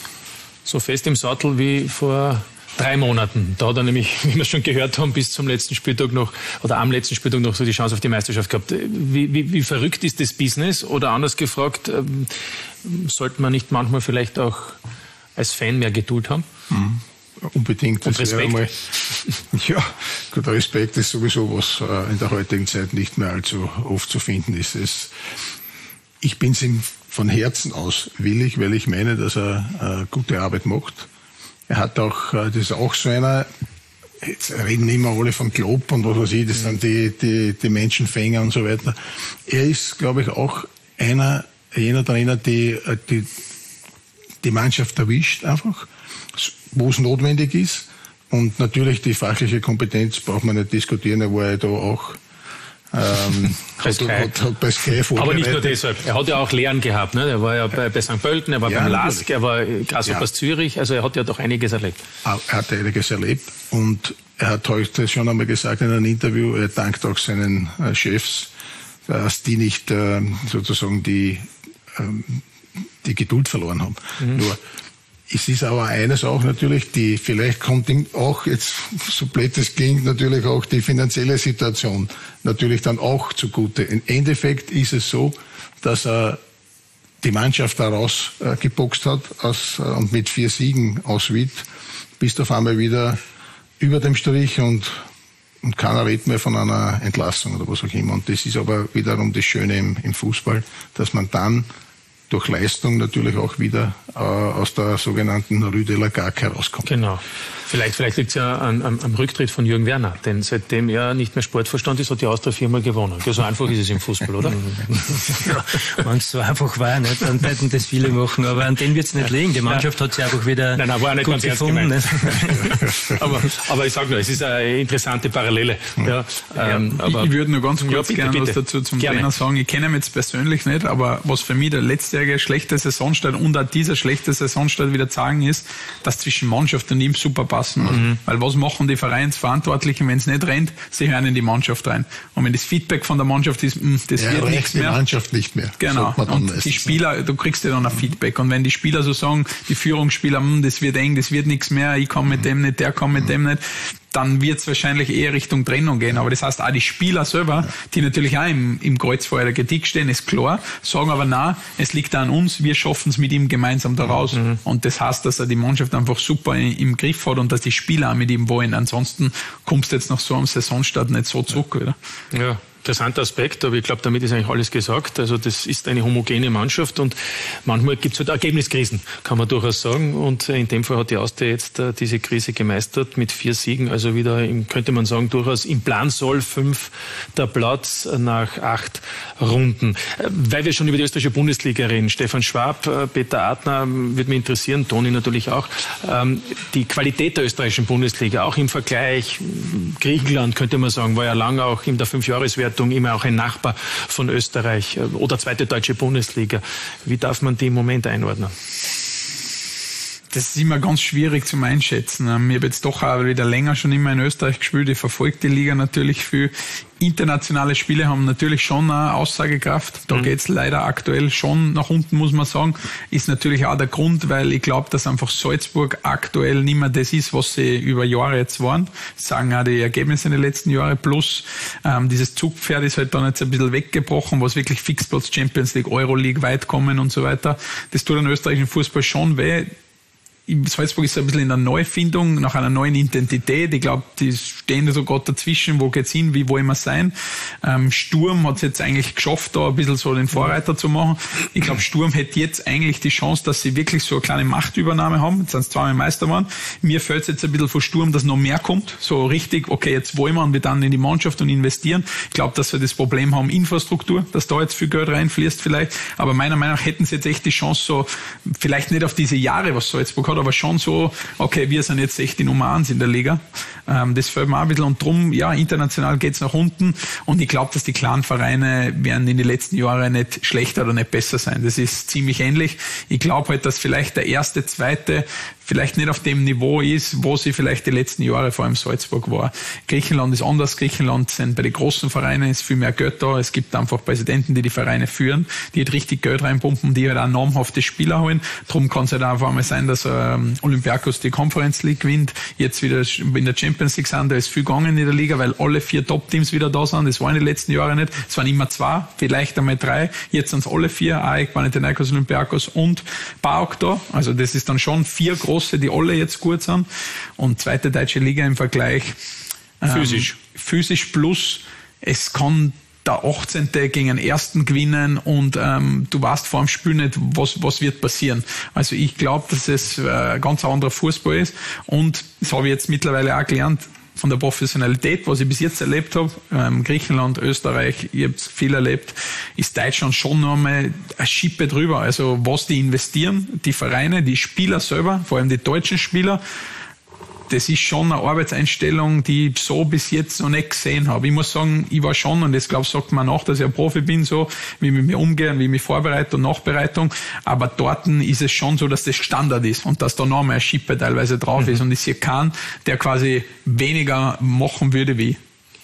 so fest im Sattel wie vor drei Monaten. Da hat er nämlich, wie wir schon gehört haben, bis zum letzten Spieltag noch, oder am letzten Spieltag noch so die Chance auf die Meisterschaft gehabt. Wie, wie, wie verrückt ist das Business? Oder anders gefragt, ähm, sollte man nicht manchmal vielleicht auch als Fan mehr Geduld haben? Mhm. Unbedingt. Und Respekt. Einmal, ja, gut, Respekt ist sowieso was äh, in der heutigen Zeit nicht mehr allzu oft zu finden ist. Es, ich bin es ihm von Herzen aus willig, weil ich meine, dass er äh, gute Arbeit macht. Er hat auch, das ist auch so einer, jetzt reden immer alle von Klopp und was weiß ich, das sind die, die, die Menschenfänger und so weiter. Er ist, glaube ich, auch einer, jener Trainer, die, die, die Mannschaft erwischt einfach, wo es notwendig ist. Und natürlich die fachliche Kompetenz braucht man nicht diskutieren, er war ja da auch Ähm, bei Sky. Hat, hat bei Sky aber nicht nur deshalb. Er hat ja auch Lehren gehabt. Ne? Er war ja bei, bei Sankt Pölten, er war ja, beim Lask, er war Grasshoppers ja. Zürich. Also er hat ja doch einiges erlebt. Er hat einiges erlebt und er hat heute schon einmal gesagt in einem Interview, er dankt auch seinen äh, Chefs, dass die nicht äh, sozusagen die, ähm, die Geduld verloren haben. Mhm. Nur es ist aber eines auch natürlich, die, vielleicht kommt ihm auch jetzt, so blöd es klingt, natürlich auch die finanzielle Situation natürlich dann auch zugute. Im Endeffekt ist es so, dass er die Mannschaft da rausgeboxt äh, hat aus, äh, und mit vier Siegen aus Wied bist auf einmal wieder über dem Strich und, und keiner redet mehr von einer Entlassung oder was auch immer. Und das ist aber wiederum das Schöne im, im Fußball, dass man dann durch Leistung natürlich auch wieder äh, aus der sogenannten Rue de la Gague herauskommt. Genau. Vielleicht, vielleicht liegt es ja an, an, am Rücktritt von Jürgen Werner, denn seitdem er nicht mehr Sportvorstand ist, hat die Austria viermal gewonnen. Ja, so einfach ist es im Fußball, oder? Ja, wenn es so einfach war, nicht, dann hätten das viele machen, aber an denen wird es nicht liegen. Die Mannschaft hat sich einfach wieder nein, nein, war nicht gut ganz gefunden. aber, aber ich sage nur, es ist eine interessante Parallele. Ja, ähm, ja, aber, ich, ich würde nur ganz kurz ja, bitte, gerne bitte. was dazu zum gerne. Trainer sagen. Ich kenne ihn jetzt persönlich nicht, aber was für mich der letztjährige schlechte Saisonstart und auch dieser schlechte Saisonstart wieder zeigen ist, dass zwischen Mannschaft und ihm super passen muss. Mhm. Weil was machen die Vereinsverantwortlichen, wenn es nicht rennt? Sie hören in die Mannschaft rein. Und wenn das Feedback von der Mannschaft ist, mh, das ja, wird nichts mehr. Die Mannschaft nicht mehr. Genau. Und die Spieler, du kriegst ja dann ein Feedback. Und wenn die Spieler so sagen, die Führungsspieler, mh, das wird eng, das wird nichts mehr, ich komme mit mhm. dem nicht, der kommt mit mhm. dem nicht, dann wird es wahrscheinlich eher Richtung Trennung gehen. Aber das heißt, auch die Spieler selber, die natürlich auch im, im Kreuzfeuer der Kritik stehen, ist klar, sagen aber, na, es liegt an uns, wir schaffen es mit ihm gemeinsam da raus. Mhm. Und das heißt, dass er die Mannschaft einfach super in, im Griff hat und dass die Spieler auch mit ihm wollen. Ansonsten kommst du jetzt nach so einem Saisonstart nicht so zurück wieder. Ja. Interessanter Aspekt, aber ich glaube, damit ist eigentlich alles gesagt. Also das ist eine homogene Mannschaft und manchmal gibt es halt Ergebniskrisen, kann man durchaus sagen. Und in dem Fall hat die Austria jetzt äh, diese Krise gemeistert mit vier Siegen. Also wieder, im, könnte man sagen, durchaus im Plan soll fünf der Platz nach acht Runden. Äh, weil wir schon über die österreichische Bundesliga reden, Stefan Schwab, äh, Peter Adner, würde mich interessieren, Toni natürlich auch. Ähm, die Qualität der österreichischen Bundesliga, auch im Vergleich, Griechenland könnte man sagen, war ja lange auch in der Fünfjahreswertung immer auch ein Nachbar von Österreich oder zweite deutsche Bundesliga. Wie darf man die im Moment einordnen? Das ist immer ganz schwierig zum Einschätzen. Ich habe jetzt doch auch wieder länger schon immer in Österreich gespielt. Ich verfolge die Liga natürlich viel. Internationale Spiele haben natürlich schon eine Aussagekraft. Da mhm. geht's leider aktuell schon nach unten, muss man sagen. Ist natürlich auch der Grund, weil ich glaube, dass einfach Salzburg aktuell nicht mehr das ist, was sie über Jahre jetzt waren. Das sagen auch die Ergebnisse in den letzten Jahren. Plus ähm, dieses Zugpferd ist halt dann jetzt ein bisschen weggebrochen, was wirklich Fixplatz Champions League, Euroleague weit kommen und so weiter. Das tut den österreichischen Fußball schon weh. Salzburg ist so ein bisschen in einer Neufindung, nach einer neuen Identität. Ich glaube, die stehen so gerade dazwischen, wo geht's hin, wie wollen wir sein. Ähm, Sturm hat es jetzt eigentlich geschafft, da ein bisschen so den Vorreiter zu machen. Ich glaube, Sturm hätte jetzt eigentlich die Chance, dass sie wirklich so eine kleine Machtübernahme haben. Jetzt sind sie zweimal Meister geworden. Mir fällt es jetzt ein bisschen von Sturm, dass noch mehr kommt. So richtig, okay, jetzt wollen wir und wir dann in die Mannschaft und investieren. Ich glaube, dass wir das Problem haben, Infrastruktur, dass da jetzt viel Geld reinfließt vielleicht. Aber meiner Meinung nach hätten sie jetzt echt die Chance, so vielleicht nicht auf diese Jahre, was Salzburg hat, aber schon so, okay, wir sind jetzt echt die Nummer eins in der Liga. Ähm, das fällt mir auch ein bisschen. Und drum, ja, international geht's nach unten. Und ich glaube, dass die kleinen Vereine werden in den letzten Jahren nicht schlechter oder nicht besser sein. Das ist ziemlich ähnlich. Ich glaube halt, dass vielleicht der erste, zweite vielleicht nicht auf dem Niveau ist, wo sie vielleicht die letzten Jahre vor allem Salzburg war. Griechenland ist anders. Griechenland sind bei den großen Vereinen ist viel mehr Geld da. Es gibt einfach Präsidenten, die die Vereine führen, die halt richtig Geld reinpumpen, die halt auch namhafte Spieler holen. Darum kann es halt auch einmal sein, dass ähm, Olympiakos die Conference League gewinnt, jetzt wieder in der Champions League sind. Da ist viel gegangen in der Liga, weil alle vier Top-Teams wieder da sind. Das war in den letzten Jahren nicht. Es waren immer zwei, vielleicht einmal drei. Jetzt sind es alle vier, A E K, Panathinaikos, Olympiakos und PAOK da. Also das ist dann schon vier große, die alle jetzt gut sind. Und zweite deutsche Liga im Vergleich. Ähm, physisch. Physisch plus, es kann der achtzehnte gegen den ersten gewinnen und ähm, du weißt vor dem Spiel nicht, was, was wird passieren. Also ich glaube, dass es äh, ein ganz anderer Fußball ist und das habe ich jetzt mittlerweile auch gelernt, von der Professionalität, was ich bis jetzt erlebt habe, ähm, Griechenland, Österreich, ich habe viel erlebt, ist Deutschland schon noch einmal eine Schippe drüber. Also was die investieren, die Vereine, die Spieler selber, vor allem die deutschen Spieler, das ist schon eine Arbeitseinstellung, die ich so bis jetzt noch nicht gesehen habe. Ich muss sagen, ich war schon, und das glaube ich, sagt man auch, dass ich ein Profi bin, so, wie ich mit mir umgehe, wie ich mich vorbereite und Nachbereitung. Aber dort ist es schon so, dass das Standard ist und dass da noch mal eine Schippe teilweise drauf mhm. ist. Und ich sehe keinen, der quasi weniger machen würde wie ich.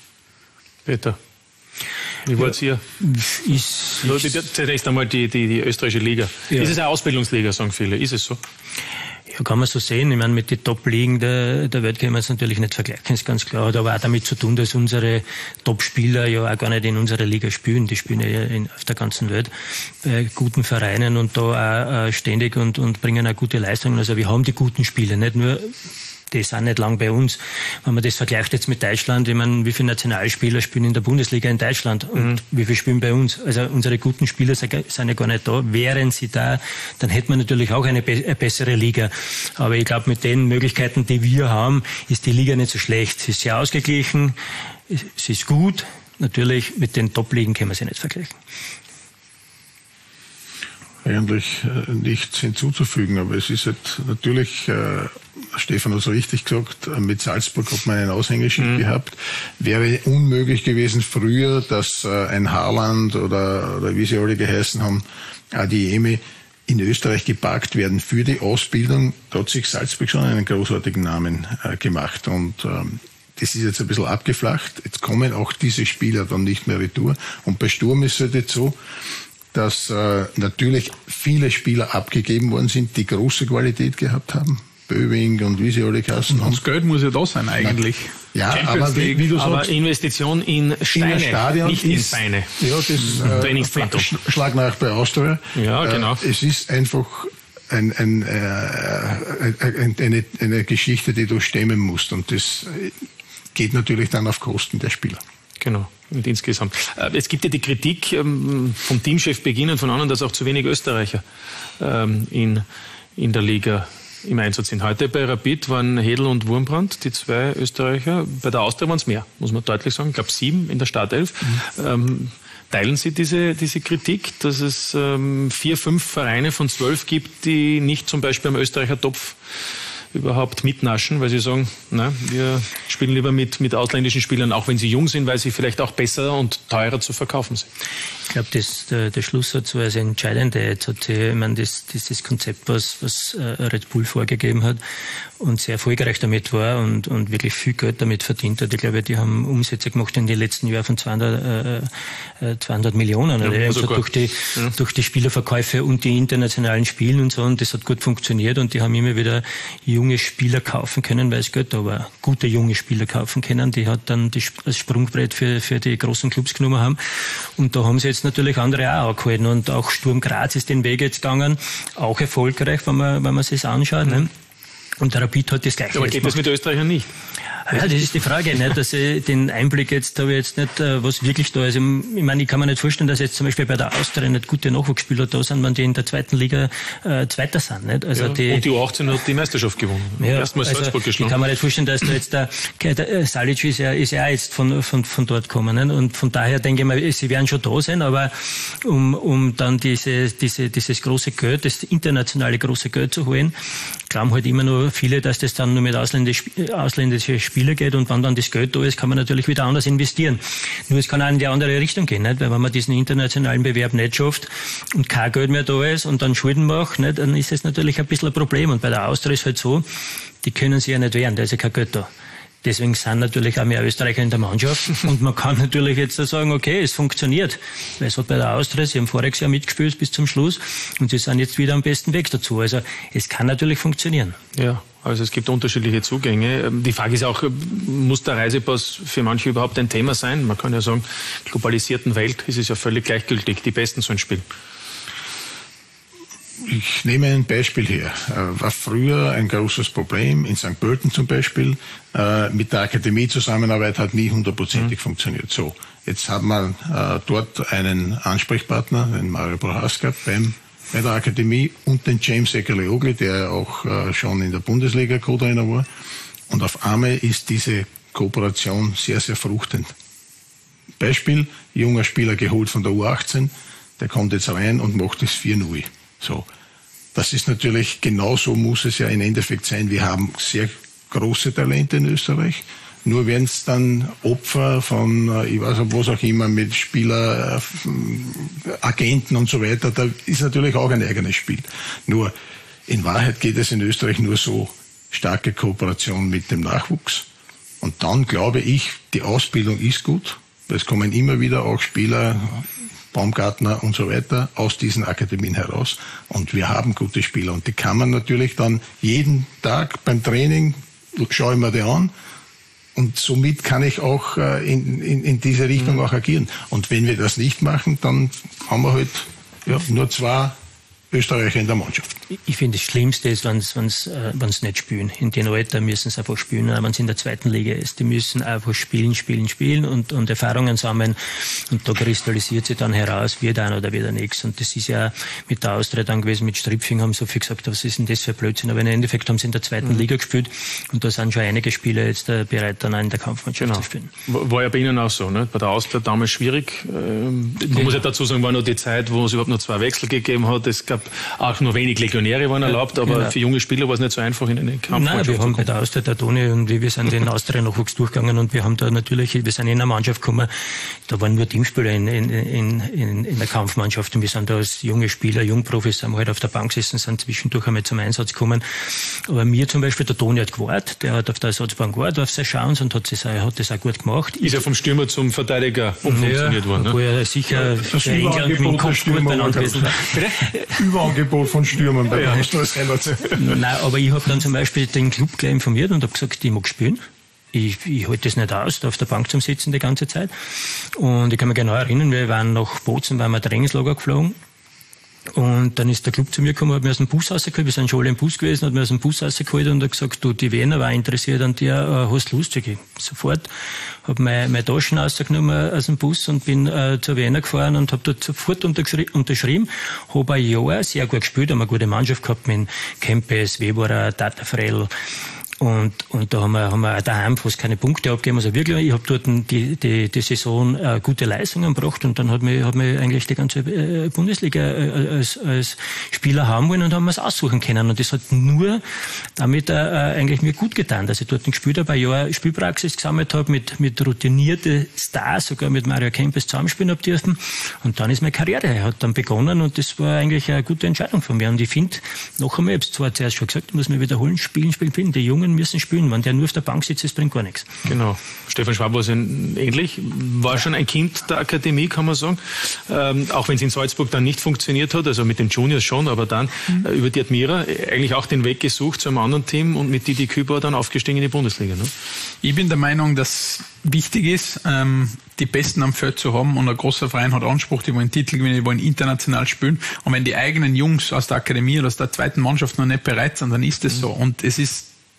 Peter. Wie wollt ihr? Ist, Nur die, zunächst einmal die, die, die österreichische Liga. Ja. Ist es eine Ausbildungsliga, sagen viele? Ist es so? Ja, kann man so sehen. Ich meine, mit den Top-Ligen der, der Welt können wir es natürlich nicht vergleichen, ist ganz klar. Hat aber auch damit zu tun, dass unsere Top-Spieler ja auch gar nicht in unserer Liga spielen. Die spielen ja in, auf der ganzen Welt bei guten Vereinen und da auch ständig und, und bringen auch gute Leistungen. Also wir haben die guten Spieler, nicht nur die sind nicht lang bei uns. Wenn man das vergleicht jetzt mit Deutschland, ich meine, wie viele Nationalspieler spielen in der Bundesliga in Deutschland und mhm. wie viele spielen bei uns? Also unsere guten Spieler sind ja gar nicht da. Wären sie da, dann hätten wir natürlich auch eine, be- eine bessere Liga. Aber ich glaube, mit den Möglichkeiten, die wir haben, ist die Liga nicht so schlecht. Sie ist sehr ausgeglichen, sie ist gut. Natürlich, mit den Top-Ligen können wir sie nicht vergleichen. Eigentlich äh, nichts hinzuzufügen, aber es ist halt natürlich, äh, Stefan hat es richtig gesagt, äh, mit Salzburg hat man einen Aushängeschild mhm. gehabt. Wäre unmöglich gewesen früher, dass äh, ein Haaland oder, oder wie sie alle geheißen haben, Adiemi, in Österreich geparkt werden für die Ausbildung. Da hat sich Salzburg schon einen großartigen Namen äh, gemacht und ähm, das ist jetzt ein bisschen abgeflacht. Jetzt kommen auch diese Spieler dann nicht mehr retour. Und bei Sturm ist es halt jetzt so, dass äh, natürlich viele Spieler abgegeben worden sind, die große Qualität gehabt haben. Böwing und wie sie alle geheißen haben. Das Geld muss ja da sein eigentlich. Ja, aber wie, wie du aber sagst, Investition in Steine, in Stadion nicht ist, in Beine. Ja, das Trainingszentrum. Äh, Schlag nach bei Austria. Ja, genau. Äh, es ist einfach ein, ein, äh, ein, eine, eine Geschichte, die du stemmen musst. Und das geht natürlich dann auf Kosten der Spieler. Genau, und insgesamt. Es gibt ja die Kritik vom Teamchef beginnen, von anderen, dass auch zu wenig Österreicher in, in der Liga im Einsatz sind. Heute bei Rapid waren Hedl und Wurmbrand, die zwei Österreicher. Bei der Austria waren es mehr, muss man deutlich sagen. Ich glaube sieben in der Startelf. Mhm. Ähm, teilen Sie diese, diese Kritik, dass es ähm, vier, fünf Vereine von zwölf gibt, die nicht zum Beispiel am Österreicher Topf überhaupt mitnaschen, weil sie sagen, na, wir spielen lieber mit, mit ausländischen Spielern, auch wenn sie jung sind, weil sie vielleicht auch besser und teurer zu verkaufen sind? Ich glaube, das, der, der Schlusssatz war das Entscheidende. Jetzt hat sie, ich meine, das, das, das Konzept, was, was Red Bull vorgegeben hat und sehr erfolgreich damit war und, und wirklich viel Geld damit verdient hat. Ich glaube, die haben Umsätze gemacht in den letzten Jahren von zweihundert, äh, zweihundert Millionen. Ja, also durch die, ja. durch die Spielerverkäufe und die internationalen Spielen und so. Und das hat gut funktioniert und die haben immer wieder junge Spieler kaufen können, weil es Geld da war. Gute junge Spieler kaufen können, die hat dann die, das Sprungbrett für, für die großen Clubs genommen haben. Und da haben sie jetzt natürlich andere auch angehalten. Und auch Sturm Graz ist den Weg jetzt gegangen. Auch erfolgreich, wenn man, wenn man sich das anschaut. Mhm. Ne? Und der Rapid hat das Gleiche. Aber geht das mit Österreichern nicht? Ja, das ist die Frage, nicht? Dass ich den Einblick jetzt habe ich jetzt nicht, was wirklich da ist. Ich meine, ich kann mir nicht vorstellen, dass jetzt zum Beispiel bei der Austria nicht gute Nachwuchsspieler da sind, wenn die in der zweiten Liga äh, Zweiter sind, nicht? Also ja, die, und die U achtzehn hat die Meisterschaft gewonnen. Ja, Erstmal also Salzburg geschlagen. Ich kann mir nicht vorstellen, dass da jetzt der, der Salic ist ja, ist ja auch jetzt von, von, von dort gekommen, nicht? Und von daher denke ich mal, sie werden schon da sein, aber um, um dann diese, diese, dieses große Geld, das internationale große Geld zu holen, glauben halt immer nur viele, dass das dann nur mit ausländisch, ausländischen Spielern geht, und wenn dann das Geld da ist, kann man natürlich wieder anders investieren. Nur es kann auch in die andere Richtung gehen, nicht? Weil wenn man diesen internationalen Bewerb nicht schafft und kein Geld mehr da ist und dann Schulden macht, nicht, dann ist das natürlich ein bisschen ein Problem. Und bei der Austria ist halt so, die können sich ja nicht wehren, da ist ja kein Geld da. Deswegen sind natürlich auch mehr Österreicher in der Mannschaft. Und man kann natürlich jetzt sagen, okay, es funktioniert. Weil es hat bei der Austria, sie haben voriges Jahr mitgespielt bis zum Schluss und sie sind jetzt wieder am besten Weg dazu. Also es kann natürlich funktionieren. Ja, also es gibt unterschiedliche Zugänge. Die Frage ist auch, muss der Reisepass für manche überhaupt ein Thema sein? Man kann ja sagen, in der globalisierten Welt ist es ja völlig gleichgültig. Die Besten sollen spielen. Ich nehme ein Beispiel her. War früher ein großes Problem, in Sankt Pölten zum Beispiel, mit der Akademie-Zusammenarbeit hat nie hundertprozentig mhm. funktioniert. So, jetzt hat man dort einen Ansprechpartner, den Mario Prohaska beim bei der Akademie und den James Eckerle-Ogli, der auch schon in der Bundesliga Co-Trainer war. Und auf einmal ist diese Kooperation sehr, sehr fruchtend. Beispiel, junger Spieler geholt von der U achtzehn, der kommt jetzt rein und macht das vier null. So, das ist natürlich, genauso muss es ja im Endeffekt sein. Wir haben sehr große Talente in Österreich. Nur werden es dann Opfer von, ich weiß nicht, was auch immer, mit Spieler, Agenten und so weiter. Da ist natürlich auch ein eigenes Spiel. Nur, in Wahrheit geht es in Österreich nur so starke Kooperation mit dem Nachwuchs. Und dann glaube ich, die Ausbildung ist gut. Es kommen immer wieder auch Spieler, Baumgartner und so weiter, aus diesen Akademien heraus. Und wir haben gute Spieler. Und die kann man natürlich dann jeden Tag beim Training, schaue ich mir die an. Und somit kann ich auch in, in, in diese Richtung mhm. auch agieren. Und wenn wir das nicht machen, dann haben wir halt ja, nur zwei Österreicher in der Mannschaft. Ich finde, das Schlimmste ist, wenn sie nicht spielen. In den Alter müssen sie einfach spielen, wenn es in der zweiten Liga ist. Die müssen einfach spielen, spielen, spielen und, und Erfahrungen sammeln. Und da kristallisiert sich dann heraus, wird einer oder wird er nichts. Und das ist ja mit der Austria dann gewesen, mit Stripfing haben so viel gesagt, was ist denn das für ein Blödsinn. Aber im Endeffekt haben sie in der zweiten mhm. Liga gespielt und da sind schon einige Spieler jetzt bereit, dann auch in der Kampfmannschaft genau. zu spielen. War ja bei Ihnen auch so, ne? Bei der Austria damals schwierig. Ähm, man ja. muss ja dazu sagen, war noch die Zeit, wo es überhaupt noch zwei Wechsel gegeben hat. Es gab auch nur wenig Legionäre waren erlaubt, aber genau. für junge Spieler war es nicht so einfach, in eine Kampfmannschaft zu kommen. Nein, wir haben bei der Austria, der Toni und wir sind den Austria-Nachwuchs durchgegangen und wir haben da natürlich, wir sind in eine Mannschaft gekommen, da waren nur Teamspieler in, in, in, in, in der Kampfmannschaft und wir sind da als junge Spieler, Jungprofis, haben halt auf der Bank gesessen, sind zwischendurch einmal zum Einsatz gekommen. Aber mir zum Beispiel, der Toni hat gewartet, der hat auf der Ersatzbank gewartet, auf seine Chance und hat das, hat das auch gut gemacht. Ist ja vom Stürmer zum Verteidiger umfunktioniert ja, worden, ne? Wo er sicher das der England mit dem Kopf gut beieinander gewesen war. Überangebot von Stürmern bei ja. der Nein, aber ich habe dann zum Beispiel den Club gleich informiert und habe gesagt, ich mag spielen. Ich, ich halte das nicht aus, da auf der Bank zum Sitzen die ganze Zeit. Und ich kann mich genau erinnern, wir waren nach Bozen, waren wir Trainingslager geflogen. Und dann ist der Club zu mir gekommen, hat mir aus dem Bus rausgeholt, wir sind schon alle im Bus gewesen, hat mir aus dem Bus rausgeholt und hat gesagt, du, die Wiener war interessiert an dir, äh, hast Lust? Ich sofort, habe meine, meine Taschen rausgenommen aus dem Bus und bin äh, zur Wiener gefahren und habe dort sofort unterschrieben, habe ein Jahr sehr gut gespielt, haben eine gute Mannschaft gehabt mit Kempes, Weberer, Tatafrell. Und, und da haben wir, haben wir auch daheim fast keine Punkte abgegeben. Also wirklich, ich habe dort die, die, die Saison äh, gute Leistungen gebracht und dann hat mich, hat mich eigentlich die ganze äh, Bundesliga äh, als, als Spieler haben wollen und haben wir es aussuchen können. Und das hat nur damit äh, eigentlich mir gut getan, dass ich dort gespielt habe, ein Jahr Spielpraxis gesammelt habe, mit, mit routinierte Stars, sogar mit Mario Kempes zusammenspielen habe dürfen. Und dann ist meine Karriere hat dann begonnen und das war eigentlich eine gute Entscheidung von mir. Und ich finde, noch einmal, ich habe es zwar zuerst schon gesagt, ich muss mir wiederholen, spielen, spielen, spielen. Die Jungen müssen spielen. Wenn der nur auf der Bank sitzt, das bringt gar nichts. Genau. Stefan Schwab war es ähnlich. War schon ein Kind der Akademie, kann man sagen. Ähm, auch wenn es in Salzburg dann nicht funktioniert hat, also mit den Juniors schon, aber dann mhm. äh, über die Admira eigentlich auch den Weg gesucht zu einem anderen Team und mit Didi Kübauer dann aufgestiegen in die Bundesliga. Ne? Ich bin der Meinung, dass wichtig ist, ähm, die Besten am Feld zu haben und ein großer Verein hat Anspruch, die wollen Titel gewinnen, die wollen international spielen und wenn die eigenen Jungs aus der Akademie oder aus der zweiten Mannschaft noch nicht bereit sind, dann ist es mhm. so und es ist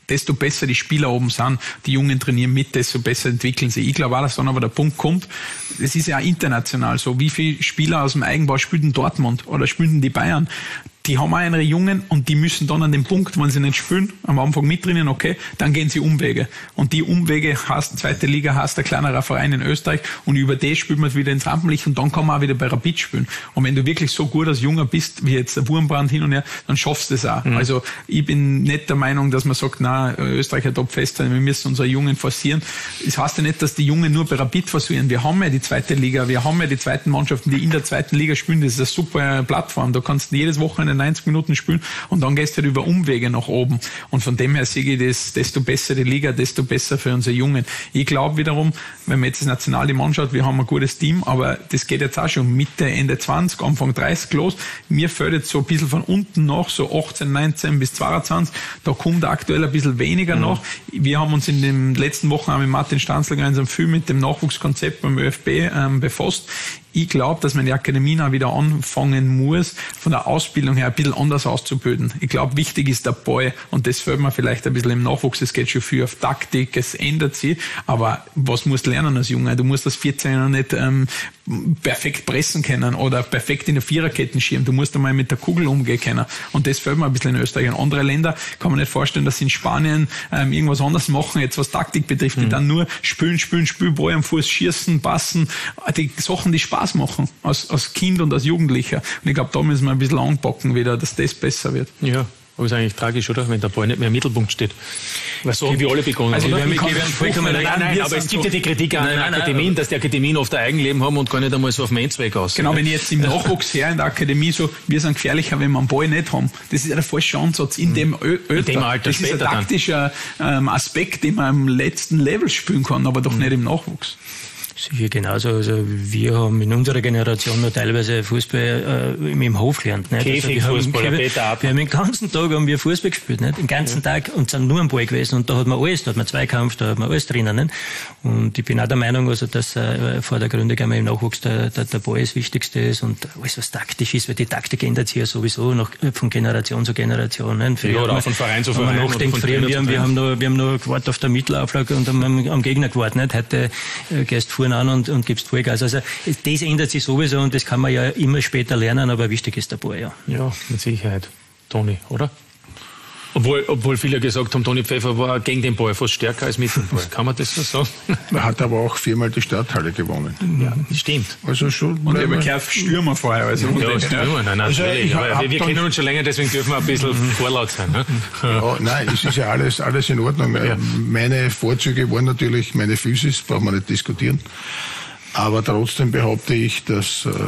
desto besser die Spieler oben sind, die Jungen trainieren mit, desto besser entwickeln sie. Ich glaube auch, dass dann aber der Punkt kommt, es ist ja auch international so, wie viele Spieler aus dem Eigenbau spielen Dortmund oder spielen die Bayern? Die haben auch ihre Jungen und die müssen dann an dem Punkt, wenn sie nicht spielen, am Anfang mittrainieren, okay, dann gehen sie Umwege. Und die Umwege heißt, zweite Liga heißt ein kleinerer Verein in Österreich und über das spielt man wieder ins Rampenlicht und dann kann man auch wieder bei Rapid spielen. Und wenn du wirklich so gut als Junger bist, wie jetzt der Wurmbrand hin und her, dann schaffst du es auch. Mhm. Also ich bin nicht der Meinung, dass man sagt, na, Österreich hat top fest sein, wir müssen unsere Jungen forcieren. Das heißt ja nicht, dass die Jungen nur bei Rapid forcieren. Wir haben ja die zweite Liga, wir haben ja die zweiten Mannschaften, die in der zweiten Liga spielen. Das ist eine super Plattform. Da kannst du jedes Wochenende neunzig Minuten spielen und dann gehst du halt über Umwege nach oben. Und von dem her sehe ich das, desto besser die Liga, desto besser für unsere Jungen. Ich glaube wiederum, wenn man jetzt das Nationalteam anschaut, wir haben ein gutes Team, aber das geht jetzt auch schon Mitte, Ende zwanzig, Anfang dreißig los. Mir fällt jetzt so ein bisschen von unten nach, so achtzehn, neunzehn bis zweiundzwanzig. Da kommt aktuell ein bisschen weniger mhm. nach. Wir haben uns in den letzten Wochen auch mit Martin Stanzler gemeinsam viel mit dem Nachwuchskonzept beim ÖFB ähm, befasst. Ich glaube, dass man die Akademien auch wieder anfangen muss, von der Ausbildung her ein bisschen anders auszubilden. Ich glaube, wichtig ist der Ball und das fällt mir vielleicht ein bisschen im Nachwuchs. Es geht schon viel auf Taktik, es ändert sich, aber was musst du lernen als Junge? Du musst als vierzehner nicht ähm, perfekt pressen können oder perfekt in der Viererketten schieben. Du musst einmal mit der Kugel umgehen können und das fällt mir ein bisschen in Österreich. In andere Länder kann man nicht vorstellen, dass sie in Spanien ähm, irgendwas anderes machen, jetzt was Taktik betrifft, die mhm. dann nur spielen, spielen, spielen, Ball am Fuß, schießen, passen, die Sachen, die Spaß machen, als, als Kind und als Jugendlicher. Und ich glaube, da müssen wir ein bisschen anpacken wieder, dass das besser wird. Ja, aber ist eigentlich tragisch, oder? Wenn der Ball nicht mehr im Mittelpunkt steht. Weil so haben wir alle begonnen, also oder? Ich ich vollkommen nein, nein, nein, aber es gibt ja die Kritik an den Akademien, dass die Akademien oft ein Eigenleben haben und gar nicht einmal so auf den Endzweck aus. Genau, wenn ich jetzt im Nachwuchs her in der Akademie so, wir sind gefährlicher, wenn wir einen Ball nicht haben. Das ist ja der falsche Ansatz. In dem, Ö in dem Alter, das ist ein taktischer ähm, Aspekt, den man am letzten Level spielen kann, aber doch mhm. nicht im Nachwuchs. Sicher genauso. Also wir haben in unserer Generation noch teilweise Fußball äh, im Hof gelernt. Nicht? Käfigfußball, also wir, haben, wir haben den ganzen Tag haben wir Fußball gespielt, nicht? Den ganzen ja. Tag und sind nur am Ball gewesen und da hat man alles, da hat man Zweikampf, da hat man alles drinnen. Nicht? Und ich bin auch der Meinung, also dass äh, vordergründig einmal im Nachwuchs der, der, der Ball das Wichtigste ist und alles, was taktisch ist, weil die Taktik ändert sich ja sowieso noch von Generation zu Generation. Nicht? Ja, oder auch von Verein zu Verein. Wenn man nachdenkt, früher, wir, wir, haben noch, wir haben noch gewartet auf der Mittelauflage und am, am Gegner gewartet. Nicht? Heute äh, gehst du an und, und gibst Vollgas. Also das ändert sich sowieso und das kann man ja immer später lernen, aber wichtig ist der Ball, ja. Ja, mit Sicherheit. Toni, oder? Obwohl, obwohl viele gesagt haben, Toni Pfeffer war gegen den Ball fast stärker als mit dem Ball. Kann man das so sagen? Er hat aber auch viermal die Stadthalle gewonnen. Ja, das stimmt. Also schon. Und er bekauft Stürmer vorher. Also ja, Stürmer, nein, also natürlich. Wir, wir kennen uns schon länger, deswegen dürfen wir ein bisschen vorlaut sein. Ne? Ja, nein, es ist ja alles, alles in Ordnung. Ja. Meine Vorzüge waren natürlich meine Physis, brauchen wir nicht diskutieren. Aber trotzdem behaupte ich, dass äh,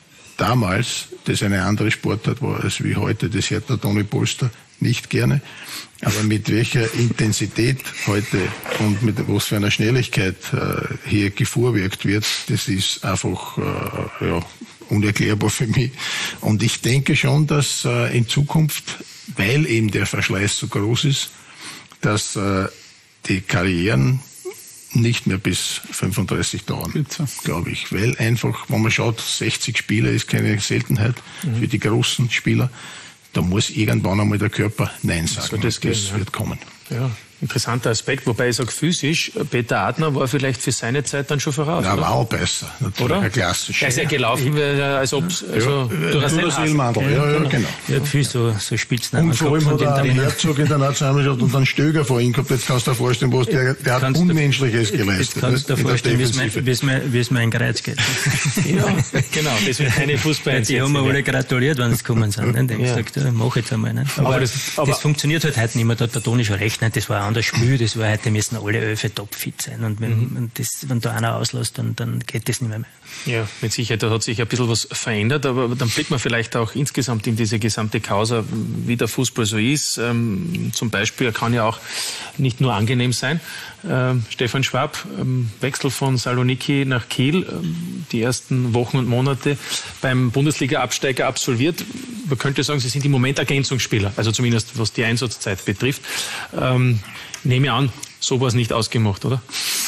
damals das eine andere Sportart war als wie heute. Das hört der Toni Polster nicht gerne. Aber mit welcher Intensität heute und mit was für einer Schnelligkeit äh, hier gefuhrwerkt wird, das ist einfach äh, ja, unerklärbar für mich. Und ich denke schon, dass äh, in Zukunft, weil eben der Verschleiß so groß ist, dass äh, die Karrieren nicht mehr bis fünfunddreißig dauern, glaube ich. Weil einfach, wenn man schaut, sechzig Spieler ist keine Seltenheit mhm. für die großen Spieler. Da muss irgendwann einmal der Körper Nein sagen. So, das das gehen, wird ja. kommen. Ja, interessanter Aspekt. Wobei ich sage, physisch, Peter Adner war vielleicht für seine Zeit dann schon voraus. Ja, war auch besser. Natürlich. Oder? Ein klassischer. Er ist ja gelaufen, als ob es... Also, ja, durch das Ilmandl. Ja, ja, genau. Er hat viel so, so Spitznamen. Und vor allem hat er einen Herzog in der Nationalmannschaft und einen Stöger vor ihm gehabt. Jetzt kannst du dir vorstellen, was der, der hat Unmenschliches geleistet. Jetzt kannst du dir vorstellen, wie es mir ein Kreuz geht. Ja, genau. Deswegen keine Fußballeinsätze. Die haben mir alle gratuliert, wenn sie gekommen sind. Dann denkst du, ja. mach jetzt einmal. Nicht? Aber, aber, das, aber das funktioniert halt heute nicht mehr. Da hat der Toni schon recht. Nicht? Das war ein anderes Spiel. Das war heute, müssen alle Öfe topfit sein. Und wenn, mhm. das, wenn da einer auslässt, dann, dann geht das nicht mehr mehr. Ja, mit Sicherheit, da hat sich ein bisschen was verändert, aber dann blickt man vielleicht auch insgesamt in diese gesamte Causa, wie der Fußball so ist. Ähm, zum Beispiel, er kann ja auch nicht nur angenehm sein. Ähm, Stefan Schwab, ähm, Wechsel von Saloniki nach Kiel, ähm, die ersten Wochen und Monate beim Bundesliga-Absteiger absolviert. Man könnte sagen, sie sind im Moment Ergänzungsspieler, also zumindest was die Einsatzzeit betrifft. Ähm, nehme an, so war es nicht ausgemacht, oder?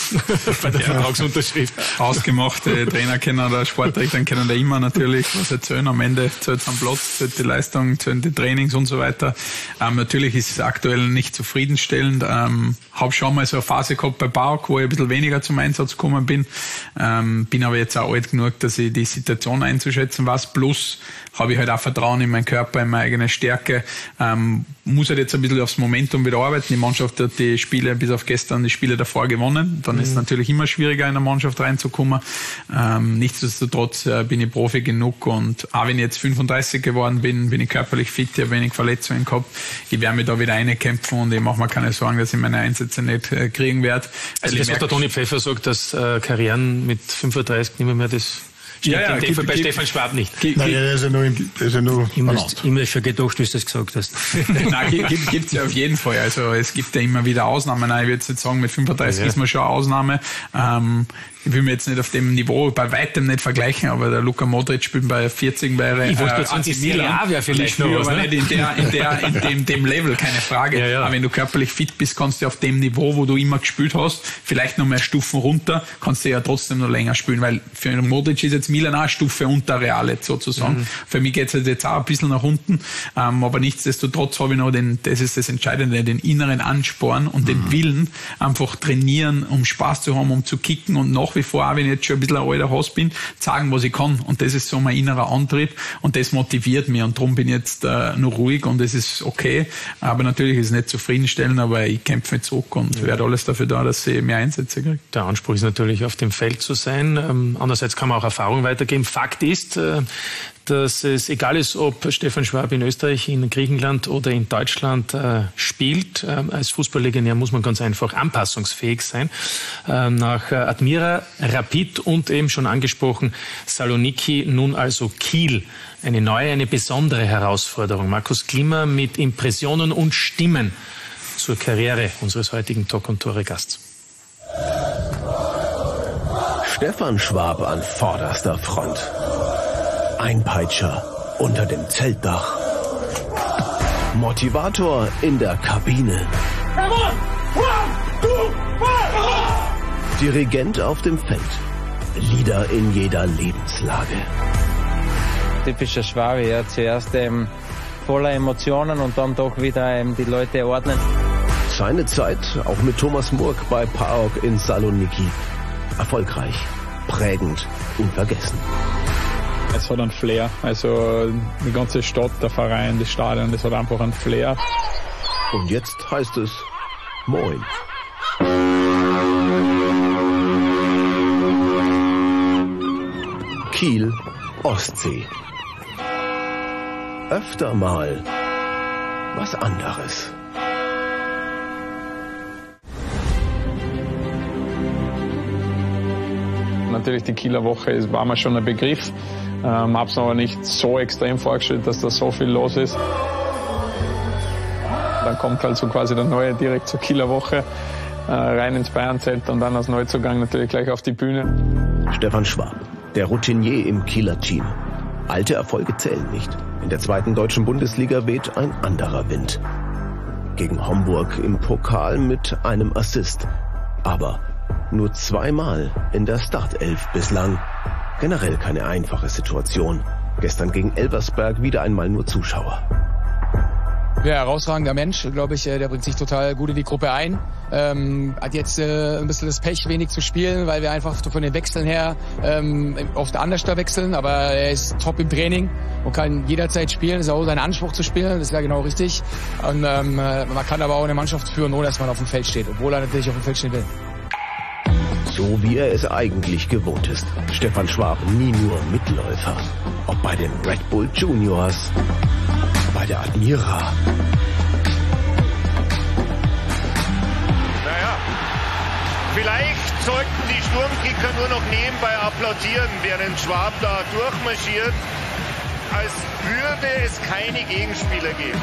bei der Vertragsunterschrift. Ausgemachte Trainer kennen oder Sportdirektoren kennen da immer natürlich was erzählen. Am Ende zählt es am Platz, zählt die Leistung, zählt die Trainings und so weiter. Ähm, natürlich ist es aktuell nicht zufriedenstellend. Ähm, habe schon mal so eine Phase gehabt bei Bauk, wo ich ein bisschen weniger zum Einsatz gekommen bin. Ähm, bin aber jetzt auch alt genug, dass ich die Situation einzuschätzen weiß. Plus habe ich halt auch Vertrauen in meinen Körper, in meine eigene Stärke. Ähm, muss halt jetzt ein bisschen aufs Momentum wieder arbeiten. Die Mannschaft hat die Spiele, bis auf gestern, die Spiele davor gewonnen. Dann mhm. ist es natürlich immer schwieriger, in der Mannschaft reinzukommen. Ähm, nichtsdestotrotz äh, bin ich Profi genug und auch wenn ich jetzt fünfunddreißig geworden bin, bin ich körperlich fit, ich habe wenig Verletzungen gehabt. Ich werde mich da wieder reinkämpfen und ich mache mir keine Sorgen, dass ich meine Einsätze nicht äh, kriegen werde. Also das, was der Toni Pfeffer sagt, dass äh, Karrieren mit fünfunddreißig nicht mehr, mehr das stimmt ja, ja, in gibt, bei gibt, Stefan Schwab nicht. Gibt, Nein, der ist ja nur, der ist ja nur ich muss, ich muss schon gedacht, wie du das gesagt hast. Nein, gibt, gibt's ja auf jeden Fall. Also es gibt ja immer wieder Ausnahmen. Nein, ich würde jetzt sagen, mit fünfunddreißig ja. ist man schon eine Ausnahme. Ähm, ich will mir jetzt nicht auf dem Niveau bei weitem nicht vergleichen, aber der Luka Modric spielt bei vierzig bei ich wollte äh, sagen, die Serie A wäre vielleicht noch was, aber ne? nicht in, der, in, der, in dem, dem Level, keine Frage. Ja, ja. Aber wenn du körperlich fit bist, kannst du auf dem Niveau, wo du immer gespielt hast, vielleicht noch mehr Stufen runter, kannst du ja trotzdem noch länger spielen, weil für Modric ist jetzt Milan auch eine Stufe unter Real jetzt sozusagen. Mhm. Für mich geht es jetzt auch ein bisschen nach unten, ähm, aber nichtsdestotrotz habe ich noch den, das ist das Entscheidende, den inneren Ansporn und mhm. den Willen, einfach trainieren, um Spaß zu haben, um zu kicken und nach wie vor, auch wenn ich jetzt schon ein bisschen ein alter Haus bin, zeigen, was ich kann. Und das ist so mein innerer Antrieb und das motiviert mich und darum bin ich jetzt äh, nur ruhig und es ist okay, aber natürlich ist es nicht zufriedenstellend, aber ich kämpfe mit zurück und ja. werde alles dafür da, dass ich mehr Einsätze kriege. Der Anspruch ist natürlich, auf dem Feld zu sein. Ähm, andererseits kann man auch Erfahrung weitergeben. Fakt ist, äh, dass es egal ist, ob Stefan Schwab in Österreich, in Griechenland oder in Deutschland äh, spielt. Ähm, als Fußballlegionär muss man ganz einfach anpassungsfähig sein. Ähm, nach äh, Admira, Rapid und eben schon angesprochen Saloniki, nun also Kiel. Eine neue, eine besondere Herausforderung. Markus Klima mit Impressionen und Stimmen zur Karriere unseres heutigen Talk- und Tore-Gasts. Stefan Schwab an vorderster Front. Einpeitscher unter dem Zeltdach. Motivator in der Kabine. Dirigent auf dem Feld. Leader in jeder Lebenslage. Typischer Schwabe, ja. Zuerst ähm, voller Emotionen und dann doch wieder ähm, die Leute ordnen. Seine Zeit auch mit Thomas Murk bei PAOK in Saloniki. Erfolgreich, prägend, unvergessen. Es hat einen Flair, also die ganze Stadt, der Verein, das Stadion, das hat einfach einen Flair. Und jetzt heißt es Moin. Kiel, Ostsee. Öfter mal was anderes. Natürlich die Kieler Woche ist, war mir schon ein Begriff. Ähm, hab's aber nicht so extrem vorgestellt, dass da so viel los ist. Dann kommt halt so quasi der Neue direkt zur Kieler Woche äh, rein ins Bayernzelt und dann als Neuzugang natürlich gleich auf die Bühne. Stefan Schwab, der Routinier im Kieler Team. Alte Erfolge zählen nicht. In der zweiten deutschen Bundesliga weht ein anderer Wind. Gegen Homburg im Pokal mit einem Assist. Aber nur zweimal in der Startelf bislang. Generell keine einfache Situation. Gestern gegen Elversberg wieder einmal nur Zuschauer. Ja, herausragender Mensch, glaube ich, der bringt sich total gut in die Gruppe ein. Ähm, hat jetzt äh, ein bisschen das Pech, wenig zu spielen, weil wir einfach von den Wechseln her ähm, oft anders da wechseln. Aber er ist top im Training und kann jederzeit spielen. Das ist auch sein Anspruch zu spielen, das ist ja genau richtig. Und ähm, man kann aber auch eine Mannschaft führen, ohne dass man auf dem Feld steht, obwohl er natürlich auf dem Feld stehen will. So wie er es eigentlich gewohnt ist. Stefan Schwab nie nur Mitläufer. Ob bei den Red Bull Juniors, bei der Admira. Naja, vielleicht sollten die Sturmkicker nur noch nebenbei applaudieren, während Schwab da durchmarschiert, als würde es keine Gegenspieler geben.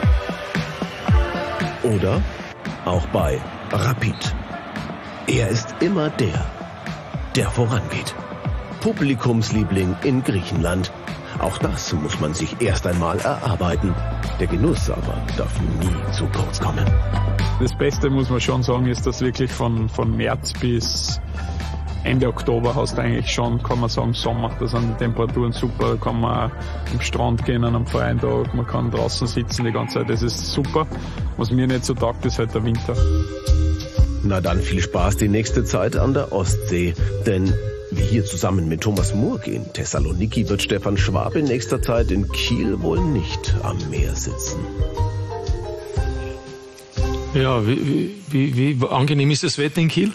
Oder auch bei Rapid. Er ist immer der, der vorangeht. Publikumsliebling in Griechenland. Auch das muss man sich erst einmal erarbeiten. Der Genuss aber darf nie zu kurz kommen. Das Beste, muss man schon sagen, ist, dass wirklich von, von März bis Ende Oktober hast du eigentlich schon, kann man sagen, Sommer. Da sind die Temperaturen super, da kann man am Strand gehen an einem freien Tag, man kann draußen sitzen die ganze Zeit, das ist super. Was mir nicht so taugt, ist halt der Winter. Na dann viel Spaß die nächste Zeit an der Ostsee, denn wie hier zusammen mit Thomas Murg in Thessaloniki wird Stefan Schwab in nächster Zeit in Kiel wohl nicht am Meer sitzen. Ja, wie, wie, wie angenehm ist das Wetter in Kiel?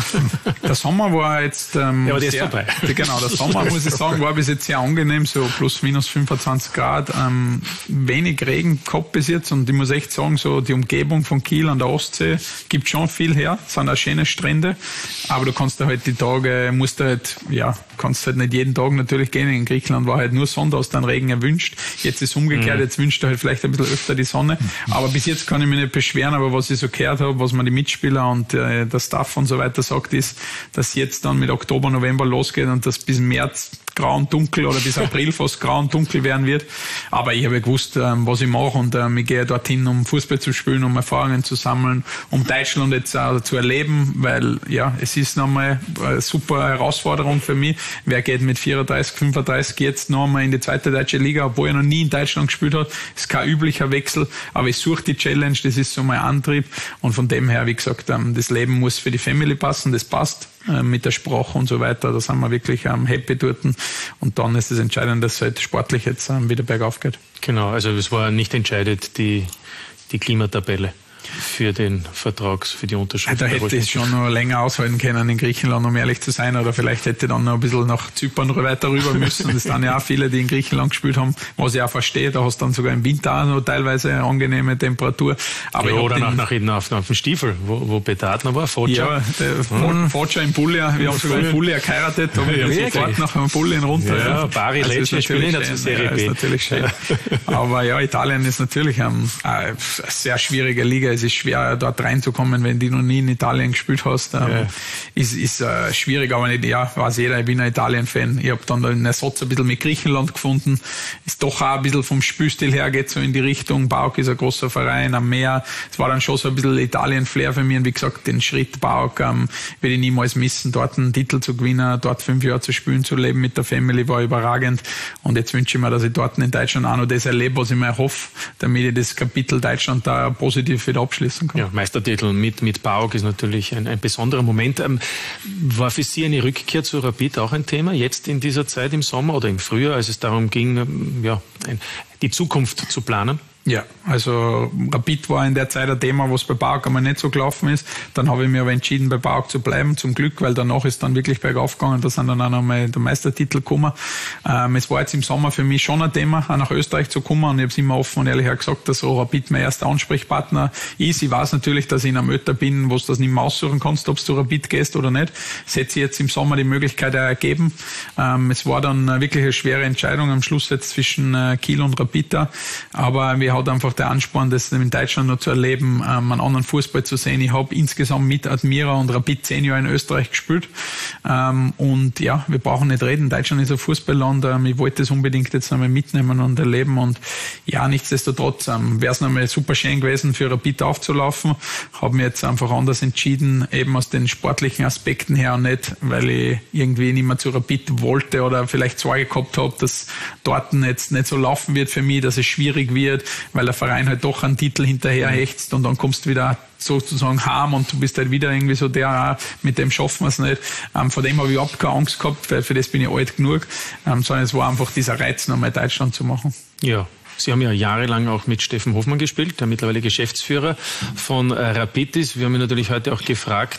Der Sommer war jetzt ähm, ja, aber der sehr, ist vorbei. Genau, der Sommer, muss ich sagen, war bis jetzt sehr angenehm, so plus minus fünfundzwanzig Grad, ähm, wenig Regen gehabt bis jetzt und ich muss echt sagen, so die Umgebung von Kiel an der Ostsee gibt schon viel her, es sind auch schöne Strände, aber du kannst da halt die Tage, musst du halt, ja, kannst halt nicht jeden Tag natürlich gehen, in Griechenland war halt nur Sonne, da hast du dann Regen erwünscht, jetzt ist es umgekehrt, mhm. jetzt wünscht du halt vielleicht ein bisschen öfter die Sonne, aber bis jetzt kann ich mich nicht beschweren, aber was ich so gehört habe, was man die Mitspieler und äh, der Staff und so weiter sagt, ist, dass jetzt dann mit Oktober, November losgeht und das bis März grau und dunkel oder bis April fast grau und dunkel werden wird. Aber ich habe gewusst, ähm, was ich mache und ähm, ich gehe dorthin, um Fußball zu spielen, um Erfahrungen zu sammeln, um Deutschland jetzt auch zu erleben, weil ja, es ist nochmal eine super Herausforderung für mich. Wer geht mit vierunddreißig, fünfunddreißig jetzt nochmal in die zweite deutsche Liga, obwohl er noch nie in Deutschland gespielt hat. Ist kein üblicher Wechsel, aber ich suche die Challenge, das ist so mein Antrieb und von dem her, wie gesagt, ähm, das Leben muss für die Family passen, das passt äh, mit der Sprache und so weiter, da sind wir wirklich ähm, happy dort. Und dann ist es entscheidend, dass es halt sportlich jetzt ähm, wieder bergauf geht. Genau, also es war nicht entscheidend, die, die Klimatabelle für den Vertrags, für die Unterschrift. Da hätte ich schon noch länger aushalten können in Griechenland, um ehrlich zu sein, oder vielleicht hätte ich dann noch ein bisschen nach Zypern weiter rüber müssen. Das sind ja auch viele, die in Griechenland gespielt haben, was ich auch verstehe. Da hast du dann sogar im Winter auch noch teilweise eine angenehme Temperatur. Aber ja, oder nach, nach hinten auf, auf dem Stiefel, wo, wo Betatner war, Foggia. Ja, der hm. Foggia in Puglia, wir haben sogar in Puglia geheiratet, da bin ich sofort nach einem Puglia runter. Ja, ja. Bari also Lecce spielen in der Serie B. Ja, ist natürlich schön. Aber ja, Italien ist natürlich ein, eine sehr schwierige Liga. Es ist schwer, dort reinzukommen, wenn du noch nie in Italien gespielt hast, ähm, ja. ist, ist äh, schwierig, aber nicht, ja, weiß jeder, ich bin ein Italien-Fan. Ich habe dann einen Ersatz ein bisschen mit Griechenland gefunden, ist doch auch ein bisschen vom Spielstil her, geht so in die Richtung, Pauk ist ein großer Verein am Meer, es war dann schon so ein bisschen Italien-Flair für mich und wie gesagt, den Schritt Pauk ähm, werde ich niemals missen, dort einen Titel zu gewinnen, dort fünf Jahre zu spielen, zu leben mit der Family, war überragend und jetzt wünsche ich mir, dass ich dort in Deutschland auch noch das erlebe, was ich mir hoffe, damit ich das Kapitel Deutschland da positiv wieder abschließen kann. Ja, Meistertitel mit, mit Pauk ist natürlich ein, ein besonderer Moment. Ähm, war für Sie eine Rückkehr zu Rapid auch ein Thema, jetzt in dieser Zeit im Sommer oder im Frühjahr, als es darum ging, ähm, ja, ein, die Zukunft zu planen? Ja, also Rapid war in der Zeit ein Thema, was bei Pauk einmal nicht so gelaufen ist. Dann habe ich mich aber entschieden, bei Pauk zu bleiben, zum Glück, weil danach ist dann wirklich bergauf gegangen. Da sind dann auch noch mal der Meistertitel gekommen. Ähm, es war jetzt im Sommer für mich schon ein Thema, auch nach Österreich zu kommen. Und ich habe es immer offen und ehrlich gesagt, dass so Rapid mein erster Ansprechpartner ist. Ich weiß natürlich, dass ich in einem Ötter bin, wo du das nicht mehr aussuchen kannst, ob du zu Rapid gehst oder nicht. Es hätte sich jetzt im Sommer die Möglichkeit ergeben. Ähm, es war dann wirklich eine schwere Entscheidung am Schluss jetzt zwischen äh, Kiel und Rapid da. Aber wir hat einfach der Ansporn, das in Deutschland noch zu erleben, ähm, einen anderen Fußball zu sehen. Ich habe insgesamt mit Admira und Rapid zehn Jahre in Österreich gespielt. Ähm, und ja, wir brauchen nicht reden. Deutschland ist ein Fußballland. Ähm, ich wollte das unbedingt jetzt einmal mitnehmen und erleben. Und ja, nichtsdestotrotz ähm, wäre es nochmal super schön gewesen, für Rapid aufzulaufen. Habe mir jetzt einfach anders entschieden, eben aus den sportlichen Aspekten her und nicht, weil ich irgendwie nicht mehr zu Rapid wollte oder vielleicht Sorge gehabt habe, dass dort jetzt nicht so laufen wird für mich, dass es schwierig wird, weil der Verein halt doch einen Titel hinterher hechtst und dann kommst du wieder sozusagen heim und du bist halt wieder irgendwie so der, mit dem schaffen wir es nicht. Ähm, von dem habe ich überhaupt keine Angst gehabt, weil für das bin ich alt genug, ähm, sondern es war einfach dieser Reiz, nochmal Deutschland zu machen. Ja. Sie haben ja jahrelang auch mit Steffen Hofmann gespielt, der mittlerweile Geschäftsführer von Rapid ist. Wir haben ihn natürlich heute auch gefragt,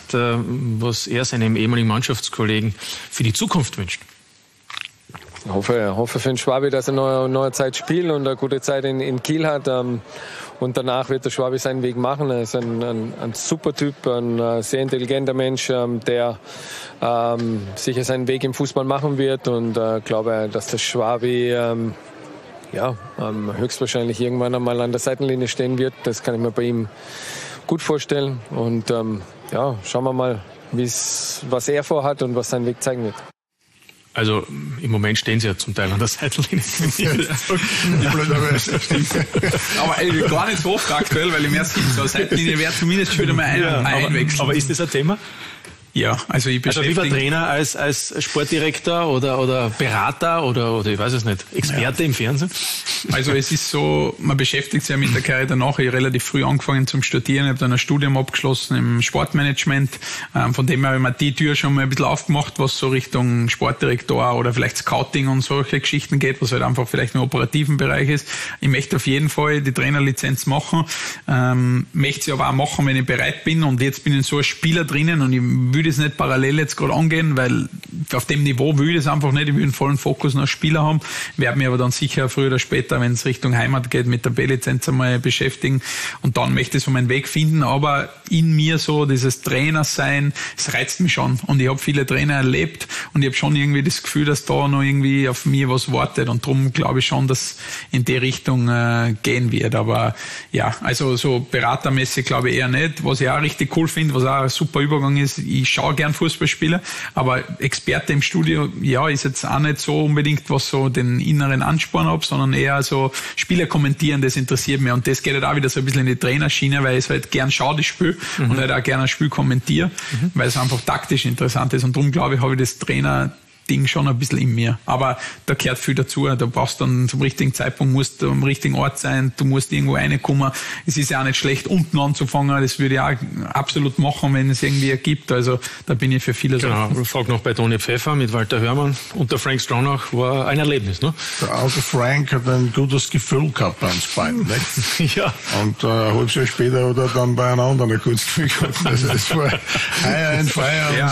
was er seinem ehemaligen Mannschaftskollegen für die Zukunft wünscht. Ich hoffe, hoffe für den Schwabi, dass er eine neue Zeit spielt und eine gute Zeit in, in Kiel hat. Ähm, und danach wird der Schwabi seinen Weg machen. Er ist ein, ein, ein super Typ, ein sehr intelligenter Mensch, ähm, der ähm, sicher seinen Weg im Fußball machen wird. Und ich äh, glaube, dass der Schwabi ähm, ja, ähm, höchstwahrscheinlich irgendwann einmal an der Seitenlinie stehen wird. Das kann ich mir bei ihm gut vorstellen. Und ähm, ja, schauen wir mal, wie's, was er vorhat und was sein Weg zeigen wird. Also im Moment stehen sie ja zum Teil an der Seitenlinie. Aber ey, gar nicht so oft aktuell, weil im ersten so eine Seitenlinie wäre zumindest schon wieder mal ein, ja, einwechseln. Aber, aber ist das ein Thema? Ja, also ich Also lieber Trainer als, als Sportdirektor oder, oder Berater oder, oder ich weiß es nicht, Experte ja. im Fernsehen? Also es ist so, man beschäftigt sich ja mit der Karriere danach. Ich habe relativ früh angefangen zum Studieren, ich habe dann ein Studium abgeschlossen im Sportmanagement. Ähm, von dem her habe ich mir die Tür schon mal ein bisschen aufgemacht, was so Richtung Sportdirektor oder vielleicht Scouting und solche Geschichten geht, was halt einfach vielleicht im operativen Bereich ist. Ich möchte auf jeden Fall die Trainerlizenz machen, ähm, möchte sie aber auch machen, wenn ich bereit bin, und jetzt bin ich so als Spieler drinnen und ich würde es nicht parallel jetzt gerade angehen, weil auf dem Niveau will ich es einfach nicht. Ich will einen vollen Fokus noch als Spieler haben. Werde mich aber dann sicher früher oder später, wenn es Richtung Heimat geht, mit der B-Lizenz einmal beschäftigen, und dann möchte ich so meinen Weg finden. Aber in mir so dieses Trainer sein, es reizt mich schon, und ich habe viele Trainer erlebt und ich habe schon irgendwie das Gefühl, dass da noch irgendwie auf mir was wartet, und darum glaube ich schon, dass in die Richtung äh, gehen wird. Aber ja, also so beratermäßig glaube ich eher nicht. Was ich auch richtig cool finde, was auch ein super Übergang ist, ich schaue gern Fußballspieler, aber Experte im Studio, ja, ist jetzt auch nicht so unbedingt, was so den inneren Ansporn habe, sondern eher so Spiele kommentieren, das interessiert mich, und das geht halt auch wieder so ein bisschen in die Trainerschiene, weil ich es halt gern schaue, das Spiel, mhm. und halt auch gerne ein Spiel kommentiere, mhm. weil es einfach taktisch interessant ist, und darum glaube ich, habe ich das Trainer Ding schon ein bisschen in mir. Aber da gehört viel dazu. Da brauchst du dann zum richtigen Zeitpunkt, musst du am richtigen Ort sein, du musst irgendwo reinkommen. Es ist ja auch nicht schlecht, unten anzufangen. Das würde ich auch absolut machen, wenn es irgendwie ergibt. Also da bin ich für viele Sachen. Genau. Ich frage noch bei Toni Pfeffer mit Walter Hörmann und der Frank Stronach, war ein Erlebnis, ne? Der alte Frank hat ein gutes Gefühl gehabt beim Bein, nicht? Ja. Und äh, ein halbes Jahr später hat er dann bei einem anderen ein gutes Gefühl gehabt. Also es war Higher and Fire. Ja.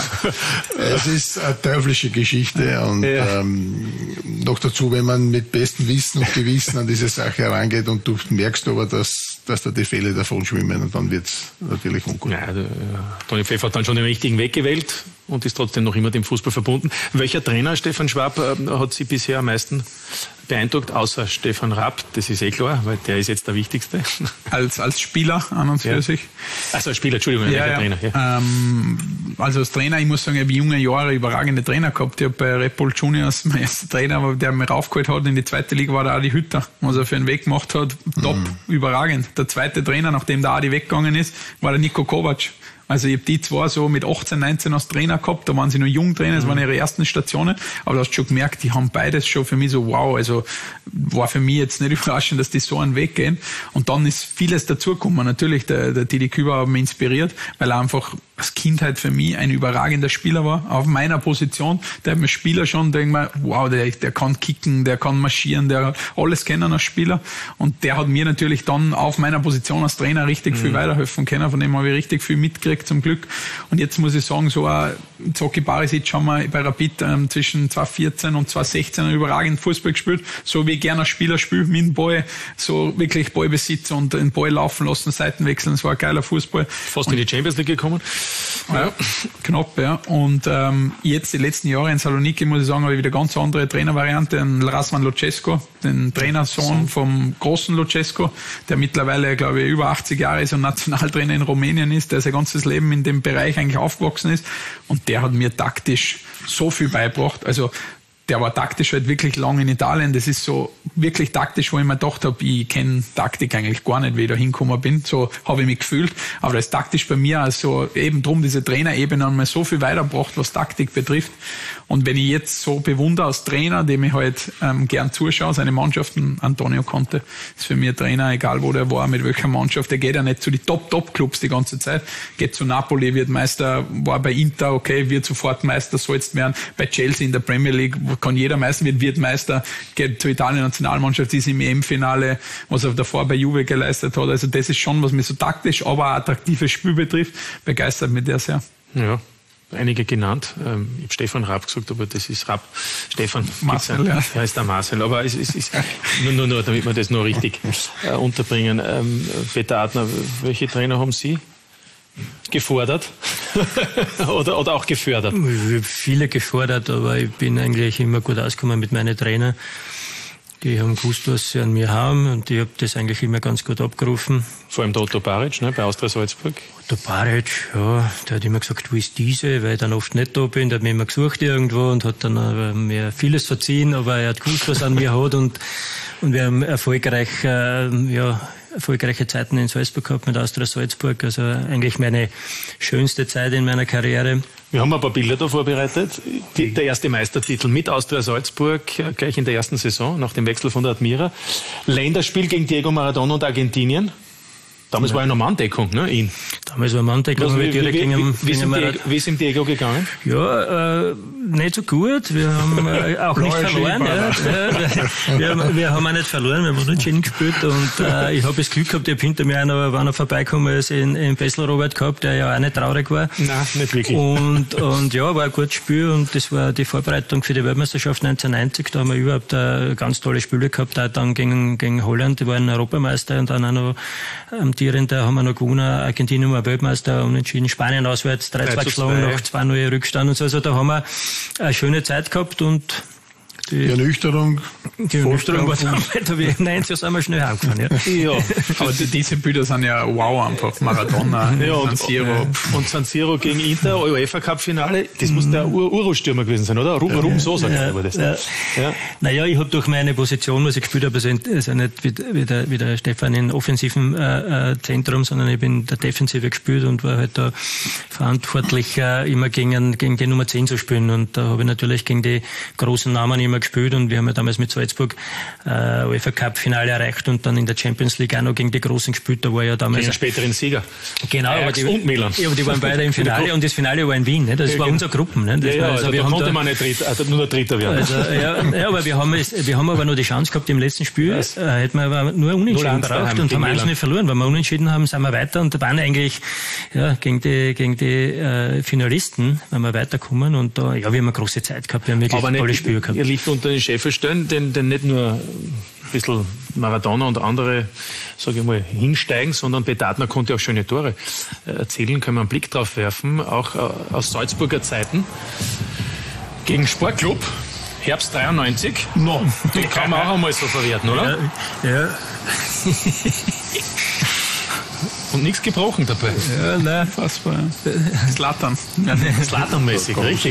Es ist eine teuflische Geschichte. Und ja. ähm, noch dazu, wenn man mit bestem Wissen und Gewissen an diese Sache herangeht, und du merkst aber, dass, dass da die Fälle davon schwimmen, und dann wird es natürlich ungut. Ja, der, Toni Pfeffer hat dann schon den richtigen Weg gewählt und ist trotzdem noch immer dem Fußball verbunden. Welcher Trainer, Stefan Schwab, hat Sie bisher am meisten beeindruckt, außer Stefan Raab? Das ist eh klar, weil der ist jetzt der Wichtigste. Als, als Spieler an und für ja. sich? Also als Spieler, Entschuldigung, ja, ja. Trainer. Ja. Ähm, also als Trainer, ich muss sagen, ich habe junge Jahre überragende Trainer gehabt. Ich habe bei Red Bull Juniors, mein erster Trainer, der mich raufgeholt hat in die zweite Liga, war der Adi Hütter. Was er für einen Weg gemacht hat, top, mhm. überragend. Der zweite Trainer, nachdem der Adi weggegangen ist, war der Nico Kovac. Also ich habe die zwei so mit achtzehn, neunzehn als Trainer gehabt, da waren sie noch jung Trainer, das waren ihre ersten Stationen, aber du hast schon gemerkt, die haben beides schon für mich so wow, also war für mich jetzt nicht überraschend, dass die so einen Weg gehen, und dann ist vieles dazugekommen. Natürlich, der, der Didi Küber hat mich inspiriert, weil er einfach als Kindheit für mich ein überragender Spieler war, auf meiner Position. Der hat mir Spieler schon, denke mir, wow, der, der kann kicken, der kann marschieren, der hat alles kennen als Spieler, und der hat mir natürlich dann auf meiner Position als Trainer richtig mhm. viel weiterhelfen können, von dem habe ich richtig viel mitgekriegt, zum Glück. Und jetzt muss ich sagen, so ein Zocki Barisic haben wir bei Rapid ähm, zwischen zwanzig vierzehn und zwanzig sechzehn überragend Fußball gespielt, so wie ich gerne als Spieler spiele, mit dem Ball, so wirklich Ballbesitz und den Ball laufen lassen, Seiten wechseln, das war ein geiler Fußball. Fast und in die Champions League gekommen? Ja, knapp, ja. Und ähm, jetzt die letzten Jahre in Saloniki, muss ich sagen, habe ich wieder ganz andere Trainervariante, den Razvan Lucescu, den Trainersohn vom großen Lucescu, der mittlerweile, glaube ich, über achtzig Jahre ist und Nationaltrainer in Rumänien ist, der sein ganzes Leben in dem Bereich eigentlich aufgewachsen ist, und der hat mir taktisch so viel beigebracht. Also der war taktisch halt wirklich lang in Italien. Das ist so wirklich taktisch, wo ich mir gedacht habe, ich kenne Taktik eigentlich gar nicht, wie ich da hingekommen bin. So habe ich mich gefühlt. Aber das ist taktisch bei mir, also eben drum, diese Trainerebene haben mir so viel weitergebracht, was Taktik betrifft. Und wenn ich jetzt so bewundere als Trainer, dem ich halt ähm, gern zuschaue, seine Mannschaften, Antonio Conte ist für mich ein Trainer, egal wo der war, mit welcher Mannschaft. Der geht ja nicht zu die Top-Top-Clubs die ganze Zeit. Geht zu Napoli, wird Meister, war bei Inter, okay, wird sofort Meister, soll jetzt werden. Bei Chelsea in der Premier League kann jeder Meister werden, wird Meister, geht zur Italien-Nationalmannschaft, ist im E M-Finale, was er davor bei Juve geleistet hat. Also das ist schon, was mich so taktisch, aber auch attraktives Spiel betrifft, begeistert mich der sehr. Ja. Einige genannt. Ähm, ich habe Stefan Raab gesagt, aber das ist Raab. Stefan Marcel, ja. Ja, ist der Marcel. Aber es ist, ist nur, nur, nur, damit wir das noch richtig äh, unterbringen. Ähm, Peter Adner, welche Trainer haben Sie gefordert oder, oder auch gefördert? Ich habe viele gefordert, aber ich bin eigentlich immer gut ausgekommen mit meinen Trainern. Die haben gewusst, was sie an mir haben und ich habe das eigentlich immer ganz gut abgerufen. Vor allem der Otto Baric, ne, bei Austria Salzburg. Otto Baric, ja, der hat immer gesagt, wo ist diese, weil ich dann oft nicht da bin. Der hat mich immer gesucht irgendwo und hat dann äh, mir vieles verziehen, aber er hat gewusst, was er an mir hat und, und wir haben erfolgreich, äh, ja, erfolgreiche Zeiten in Salzburg gehabt mit Austria Salzburg. Also eigentlich meine schönste Zeit in meiner Karriere. Wir haben ein paar Bilder da vorbereitet. Die, der erste Meistertitel mit Austria Salzburg, gleich in der ersten Saison, nach dem Wechsel von der Admira. Länderspiel gegen Diego Maradona und Argentinien. Damals ja. war ja noch Manndeckung, ne, ihn. Damals war Manndeckung. Also, wie, wie, wie, gegen, wie, gegen Diego, wie ist im Diego gegangen? Ja, äh, nicht so gut. Wir haben äh, auch nicht verloren. Ja. Wir, haben, wir haben auch nicht verloren, wir haben unentschieden gespielt und äh, ich habe das Glück gehabt, ich habe hinter mir einer, war noch vorbeigekommen, als ich in Bessel Robert gehabt, der ja auch nicht traurig war. Nein, nicht wirklich. Und, und ja, war ein gutes Spiel und das war die Vorbereitung für die Weltmeisterschaft neunzehnhundertneunzig. Da haben wir überhaupt äh, ganz tolle Spiele gehabt, auch dann gegen, gegen Holland, die waren Europameister und dann auch noch amtierender, haben wir noch gewonnen, Argentinien war Weltmeister, unentschieden, Spanien auswärts, drei zwei geschlagen, noch zwei null Rückstand und so. Also da haben wir eine schöne Zeit gehabt und die Ernüchterung. Die Ernüchterung war dann weiter wie nein, so sind wir schnell heimgefahren. Ja. Ja, aber die, diese Bilder sind ja wow einfach. Maradona, ja, und, San Siro. Und San Siro gegen Inter, UEFA-Cup-Finale, das muss der Ur Uro-Stürmer gewesen sein, oder? Ruben, Ruben Sosa, ja, war das. Ja. Ja. Naja, ich habe durch meine Position, was ich gespielt habe, also, also nicht wie, wie, der, wie der Stefan in offensiven äh, äh, Zentrum, sondern ich bin der Defensive gespielt und war halt da verantwortlich, äh, immer gegen, gegen die Nummer zehn zu spielen. Und da habe ich natürlich gegen die großen Namen immer gespielt und wir haben ja damals mit Salzburg äh, UEFA-Cup-Finale erreicht und dann in der Champions League auch noch gegen die Großen gespielt. Da war ja damals... Gegen den späteren Sieger. Genau. Ajax aber die, und Milan. Ja, aber die waren beide im Finale und das Finale war in Wien. Ne? Das ja, war unsere Gruppen. Ne? Das ja, war, ja, also also wir da haben konnte da, man nicht Dritter, also nur der Dritter werden. Also, ja, ja, aber wir haben, es, wir haben aber nur die Chance gehabt, im letzten Spiel äh, hätten wir aber nur unentschieden gebraucht und haben eins nicht verloren. Wenn wir unentschieden haben, sind wir weiter und da waren eigentlich ja, gegen die, gegen die äh, Finalisten, wenn wir weiterkommen und da, ja, wir haben eine große Zeit gehabt, wir haben wirklich aber tolle Spiele gehabt. Ihr liegt unter den Scheffel stellen, denn, denn nicht nur ein bisschen Maradona und andere, sage ich mal, hinsteigen, sondern Betatner konnte auch schöne Tore erzielen, können wir einen Blick drauf werfen, auch aus Salzburger Zeiten. Gegen Sportclub, Herbst dreiundneunzig. No. Die kann man auch einmal so verwerten, oder? Ja. ja. Und nichts gebrochen dabei. Ja, nein, fassbar. Zlatan. Zlatan-mäßig, richtig.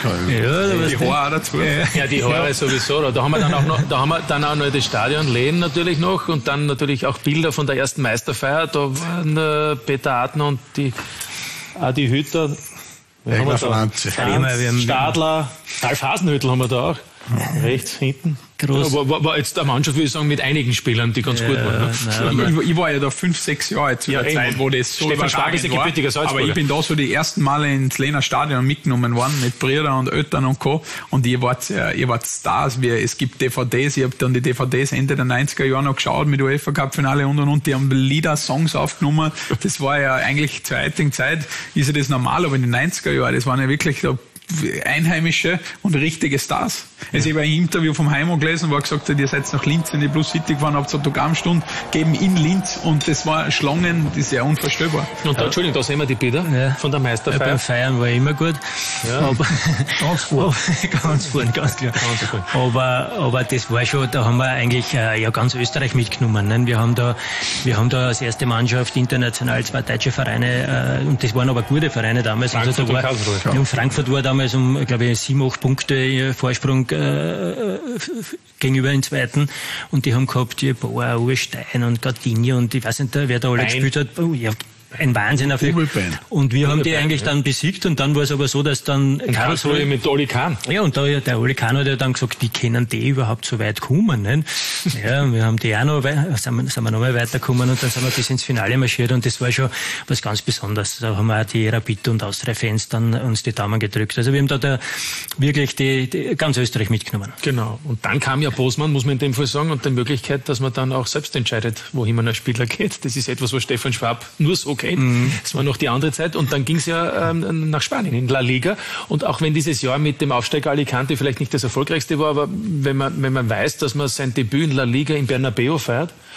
Ja, die Haare auch dazu. Ja, die Haare sowieso. Da haben wir dann auch noch, da haben wir dann auch noch das Stadion Lehn natürlich noch und dann natürlich auch Bilder von der ersten Meisterfeier. Da waren äh, Peter Adner und die, auch die Hüter. Wir haben wir da? Franz, Stadler, Ralf Hasenhüttl haben wir da auch. Ja. Rechts hinten. Groß. Ja, war, war jetzt eine Mannschaft, würde ich sagen, mit einigen Spielern, die ganz ja, gut waren. Ne? Nein, ich, ich war ja da fünf, sechs Jahre zu ja, der Zeit, wo das so Stefan Stark ist ein gebürtiger Salzburger. Aber ich bin da so die ersten Male ins Lehner Stadion mitgenommen worden, mit Brüdern und Eltern und Co. Und ihr wart, ihr wart Stars. Wie, es gibt D V Ds, ich habe dann die D V Ds Ende der neunziger Jahre noch geschaut, mit UEFA-Cup-Finale und und und. Die haben Lieder, Songs aufgenommen. Das war ja eigentlich zur heutigen Zeit, ist ja das normal, aber in den neunziger Jahren, das waren ja wirklich so Einheimische und richtige Stars. Ja. Also ich habe ein Interview vom Heimo gelesen, wo er gesagt hat, ihr seid nach Linz in die Plus City gefahren, habt Autogrammstunde gegeben in Linz und das war Schlangen, das ist ja unvorstellbar. Und da, ja. Entschuldigung, da sehen wir die Bilder ja. von der Meisterfeier. Ja, beim Feiern war immer gut. Ja. Aber, ganz gut. ganz gut, ganz klar. Ganz gut. Aber, aber das war schon, da haben wir eigentlich äh, ja ganz Österreich mitgenommen. Ne? Wir haben da, wir haben da als erste Mannschaft international zwei deutsche Vereine äh, und das waren aber gute Vereine damals. Frankfurt also da war, und Karlsruhe. Ja, und Frankfurt war damals um, glaube ich, sieben, acht Punkte Vorsprung äh, gegenüber den Zweiten. Und die haben gehabt, die Bauer, Uwe Stein und Gardini und ich weiß nicht, wer da alle Nein. gespielt hat. Oh, ja, ein Wahnsinn auf Ubelbein. Und wir haben die Ubelbein, eigentlich ja. dann besiegt und dann war es aber so, dass dann in Karlsruhe mit Oli Kahn. Ja, und da, der Oli Kahn hat ja dann gesagt, wie können die überhaupt so weit kommen? Ne? Ja, und wir haben die auch noch, sind wir, sind wir noch mal weitergekommen und dann sind wir bis ins Finale marschiert und das war schon was ganz Besonderes. Da haben wir auch die Rapid- und Austria-Fans dann uns die Daumen gedrückt. Also wir haben da, da wirklich die, die ganz Österreich mitgenommen. Genau. Und dann kam ja Bosman, muss man in dem Fall sagen, und die Möglichkeit, dass man dann auch selbst entscheidet, wohin man als Spieler geht. Das ist etwas, was Stefan Schwab nur so kennt. Mhm. Das war noch die andere Zeit. Und dann ging es ja ähm, nach Spanien, in La Liga. Und auch wenn dieses Jahr mit dem Aufsteiger Alicante vielleicht nicht das erfolgreichste war, aber wenn man, wenn man weiß, dass man sein Debüt in La Liga in Bernabeu feiert,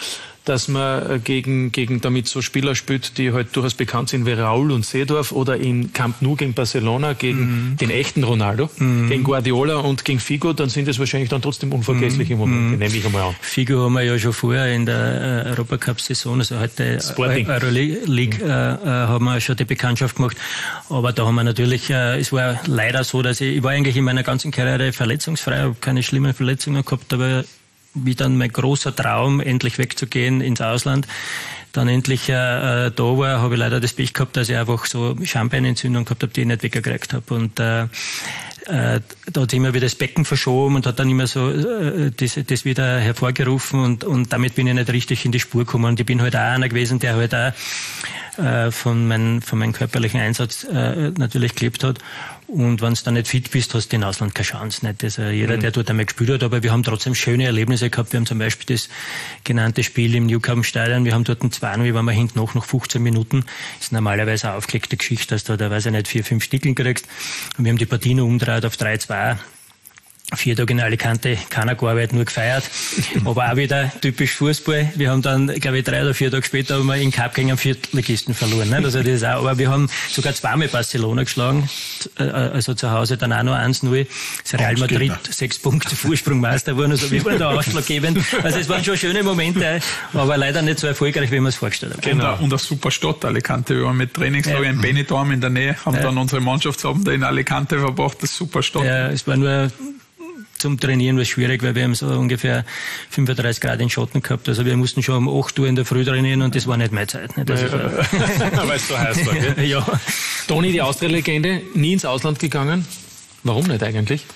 dass man gegen, gegen damit so Spieler spielt, die halt durchaus bekannt sind wie Raúl und Seedorf, oder in Camp Nou gegen Barcelona, gegen mhm. den echten Ronaldo, mhm. gegen Guardiola und gegen Figo, dann sind das wahrscheinlich dann trotzdem unvergessliche Momente, mhm. nehme ich einmal an. Figo haben wir ja schon vorher in der Europacup-Saison, also heute Euroleague, mhm. äh, haben wir schon die Bekanntschaft gemacht, aber da haben wir natürlich, äh, es war leider so, dass ich, ich war eigentlich in meiner ganzen Karriere verletzungsfrei, habe keine schlimmen Verletzungen gehabt, aber wie dann mein großer Traum, endlich wegzugehen ins Ausland, dann endlich äh, da war, habe ich leider das Pech gehabt, dass ich einfach so Schambeinentzündung gehabt habe, die ich nicht weggekriegt habe. Und äh, äh, da hat immer wieder das Becken verschoben und hat dann immer so äh, das, das wieder hervorgerufen und, und damit bin ich nicht richtig in die Spur gekommen. Und ich bin halt auch einer gewesen, der halt auch äh, von, mein, von meinem körperlichen Einsatz äh, natürlich gelebt hat. Und wenn du dann nicht fit bist, hast du in Ausland keine Chance. Nicht? Also jeder, mhm. der dort einmal gespielt hat, aber wir haben trotzdem schöne Erlebnisse gehabt. Wir haben zum Beispiel das genannte Spiel im Newcastle-Stadion. Wir haben dort ein zwei null, waren wir hinten noch, nach fünfzehn Minuten. Das ist normalerweise eine aufgelegte Geschichte, dass du da, weiß ich nicht, vier, fünf Stickeln kriegst. Und wir haben die Partie noch umgedreht auf drei zwei. Vier Tage in Alicante, keiner gearbeitet, nur gefeiert. Aber auch wieder typisch Fußball. Wir haben dann, glaube ich, drei oder vier Tage später haben wir in Cup gegen einen Viertligisten verloren. Nicht? Also das ist auch, aber wir haben sogar zweimal Barcelona geschlagen, also zu Hause dann auch noch eins null. Das Real Madrid sechs Punkte Vorsprung Meister geworden, also wir waren da ausschlaggebend. Also es waren schon schöne Momente, aber leider nicht so erfolgreich, wie wir es vorgestellt haben. Genau. Und eine super Stadt, Alicante. Wir waren mit Trainingslager ja. in Benidorm in der Nähe, haben ja. dann unsere Mannschaftsabende in Alicante verbracht. Das ist super Stadt. Ja, es war nur zum Trainieren war es schwierig, weil wir haben so ungefähr fünfunddreißig Grad in Schatten gehabt. Also wir mussten schon um acht Uhr in der Früh trainieren und das war nicht meine Zeit. Nicht? Also ja, weil es so heiß war, gell? Ja. Toni, die Austria-Legende, nie ins Ausland gegangen. Warum nicht eigentlich?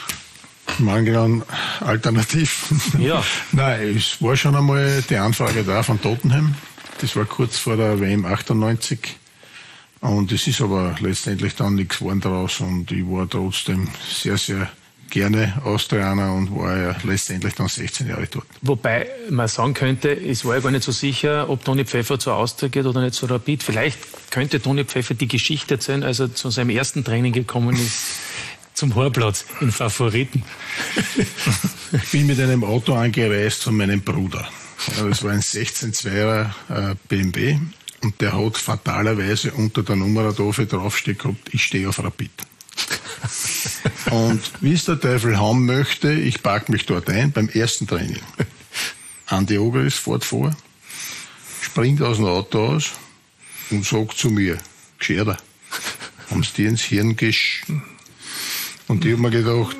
Mangel an Alternativen. Ja. Nein, es war schon einmal die Anfrage da von Tottenham. Das war kurz vor der W M achtundneunzig. Und es ist aber letztendlich dann nichts geworden daraus. Und ich war trotzdem sehr, sehr gerne Austrianer und war ja letztendlich dann sechzehn Jahre dort. Wobei man sagen könnte, es war ja gar nicht so sicher, ob Toni Pfeffer zur Austria geht oder nicht zu Rapid. Vielleicht könnte Toni Pfeffer die Geschichte erzählen, als er zu seinem ersten Training gekommen ist, zum Horplatz in Favoriten. Ich bin mit einem Auto angereist von meinem Bruder. Das war ein sechzehn Zweier B M W und der hat fatalerweise unter der Nummertafel draufsteht gehabt, ich stehe auf Rapid. Und wie es der Teufel haben möchte, ich park mich dort ein beim ersten Training. Andi Ogris fährt vor, springt aus dem Auto aus und sagt zu mir, Gescherder, haben sie dir ins Hirn gesch... Und ich habe mir gedacht,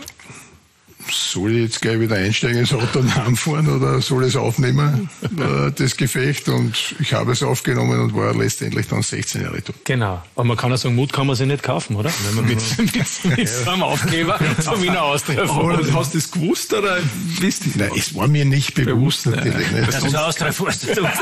soll ich jetzt gleich wieder einsteigen ins Auto und heimfahren oder soll ich es aufnehmen, äh, das Gefecht? Und ich habe es aufgenommen und war letztendlich dann sechzehn Jahre dort. Genau. Aber man kann auch sagen, Mut kann man sich nicht kaufen, oder? Wenn man mit, mit, mit so einem Aufkleber zum Wiener Austria fährt. Aber hast du das gewusst oder wisst ihr? Nein, es war mir nicht bewusst, bewusst natürlich. Nicht. Dass du zur Austria fährst.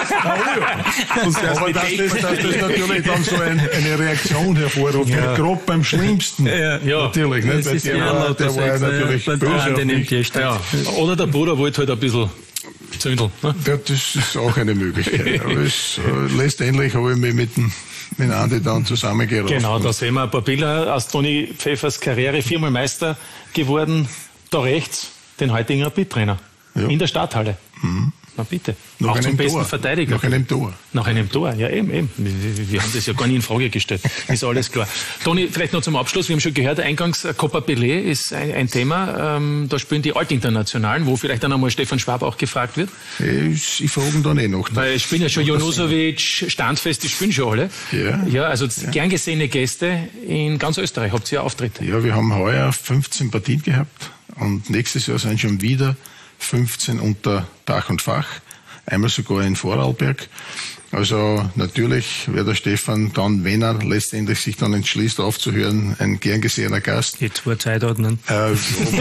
Aber dass das, dass das natürlich dann so ein, eine Reaktion hervorruft, ja. gerade beim Schlimmsten. Ja, ja. Natürlich. Nicht? Weil der, war, der war ja natürlich böse. Ja. Oder der Bruder wollte halt ein bisschen zündeln. Ne? Ja, das ist auch eine Möglichkeit. Aber es, äh, letztendlich habe ich mich mit dem mit Andi dann zusammengerauft. Genau, da sehen wir ein paar Bilder aus Toni Pfeffers Karriere. Viermal Meister geworden. Da rechts den heutigen Rapid-Trainer. Ja. In der Stadthalle. Mhm. Na bitte. Nach auch zum besten Tor. Verteidiger. Nach einem Tor. Nach einem Tor, ja eben, eben. Wir, wir haben das ja gar nie in Frage gestellt. Ist alles klar. Toni, vielleicht noch zum Abschluss. Wir haben schon gehört, eingangs Copa Pelé ist ein, ein Thema. Ähm, da spielen die Altinternationalen, wo vielleicht dann einmal Stefan Schwab auch gefragt wird. Ich, ich frage dann eh noch. Weil es spielen ja schon Jonusovic, Standfest, die spielen schon alle. Ja. Ja, also ja. gern gesehene Gäste in ganz Österreich. Habt ihr ja Auftritte? Ja, wir haben heuer fünfzehn Partien gehabt und nächstes Jahr sind schon wieder fünfzehn unter Dach und Fach, einmal sogar in Vorarlberg. Also natürlich wäre der Stefan dann, wenn er letztendlich sich dann entschließt aufzuhören, ein gern gesehener Gast. Jetzt vor Zeit hat, ne? Äh, wenn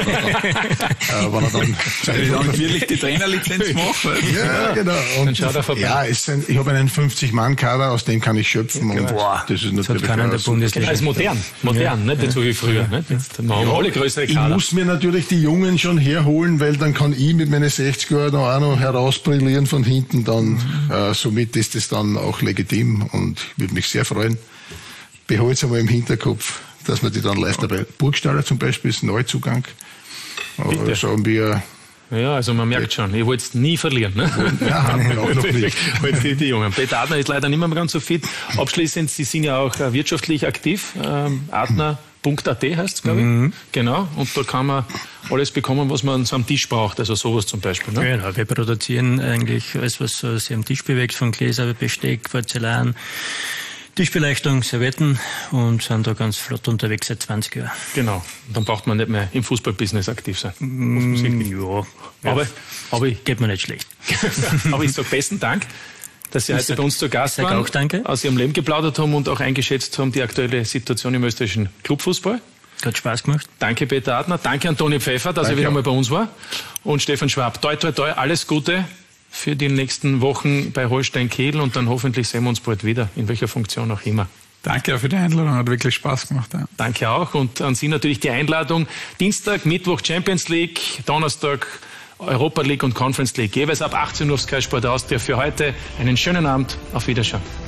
er dann Zeit hat. Wirklich die Trainerlizenz macht. Ja, genau. Und ja, es sind, ich habe einen fünfzig-Mann-Kader, aus dem kann ich schöpfen. Ja, und boah, das ist natürlich das hat der Bundesliga. Das ist modern, modern, ja. Nicht, nicht so wie früher. Nicht? Jetzt machen wir alle größere Kader. Ich muss mir natürlich die Jungen schon herholen, weil dann kann ich mit meinen sechzig Jahren auch noch herausbrillieren von hinten. Dann mhm. äh, somit ist das dann auch legitim und ich würde mich sehr freuen. Behalte es einmal im Hinterkopf, dass wir die dann live dabei. Burgstaller zum Beispiel ist ein Neuzugang. Aber so haben wir Ja, also man merkt schon, ihr wollt es nie verlieren. Ne? Ja, haben wir auch noch nicht. die, die Jungen. Peter Adner ist leider nicht mehr ganz so fit. Abschließend, Sie sind ja auch wirtschaftlich aktiv. Ähm, Adner Punkt A T heißt es, glaube ich. Mhm. Genau. Und da kann man alles bekommen, was man so am Tisch braucht. Also sowas zum Beispiel. Ne? Genau. Wir produzieren eigentlich alles, was so sich am Tisch bewegt, von Gläser, Besteck, Porzellan, Tischbeleuchtung, Servietten und sind da ganz flott unterwegs seit zwanzig Jahren. Genau. Dann braucht man nicht mehr im Fußballbusiness aktiv sein. Mm, ja. Aber, aber ich, geht mir nicht schlecht. Aber ich sage besten Dank, dass Sie ich heute sag, bei uns zu Gast waren, auch danke. Aus Ihrem Leben geplaudert haben und auch eingeschätzt haben die aktuelle Situation im österreichischen Clubfußball. Hat Spaß gemacht. Danke Peter Adner, danke an Toni Pfeffer, dass danke er wieder auch. mal bei uns war. Und Stefan Schwab, toi toi toi, alles Gute für die nächsten Wochen bei Holstein Kiel und dann hoffentlich sehen wir uns bald wieder, in welcher Funktion auch immer. Danke auch für die Einladung, hat wirklich Spaß gemacht. Ja. Danke auch und an Sie natürlich die Einladung. Dienstag, Mittwoch Champions League, Donnerstag Europa League und Conference League. Jeweils ab achtzehn Uhr auf Sky Sport Austria. Für heute einen schönen Abend, auf Wiedersehen.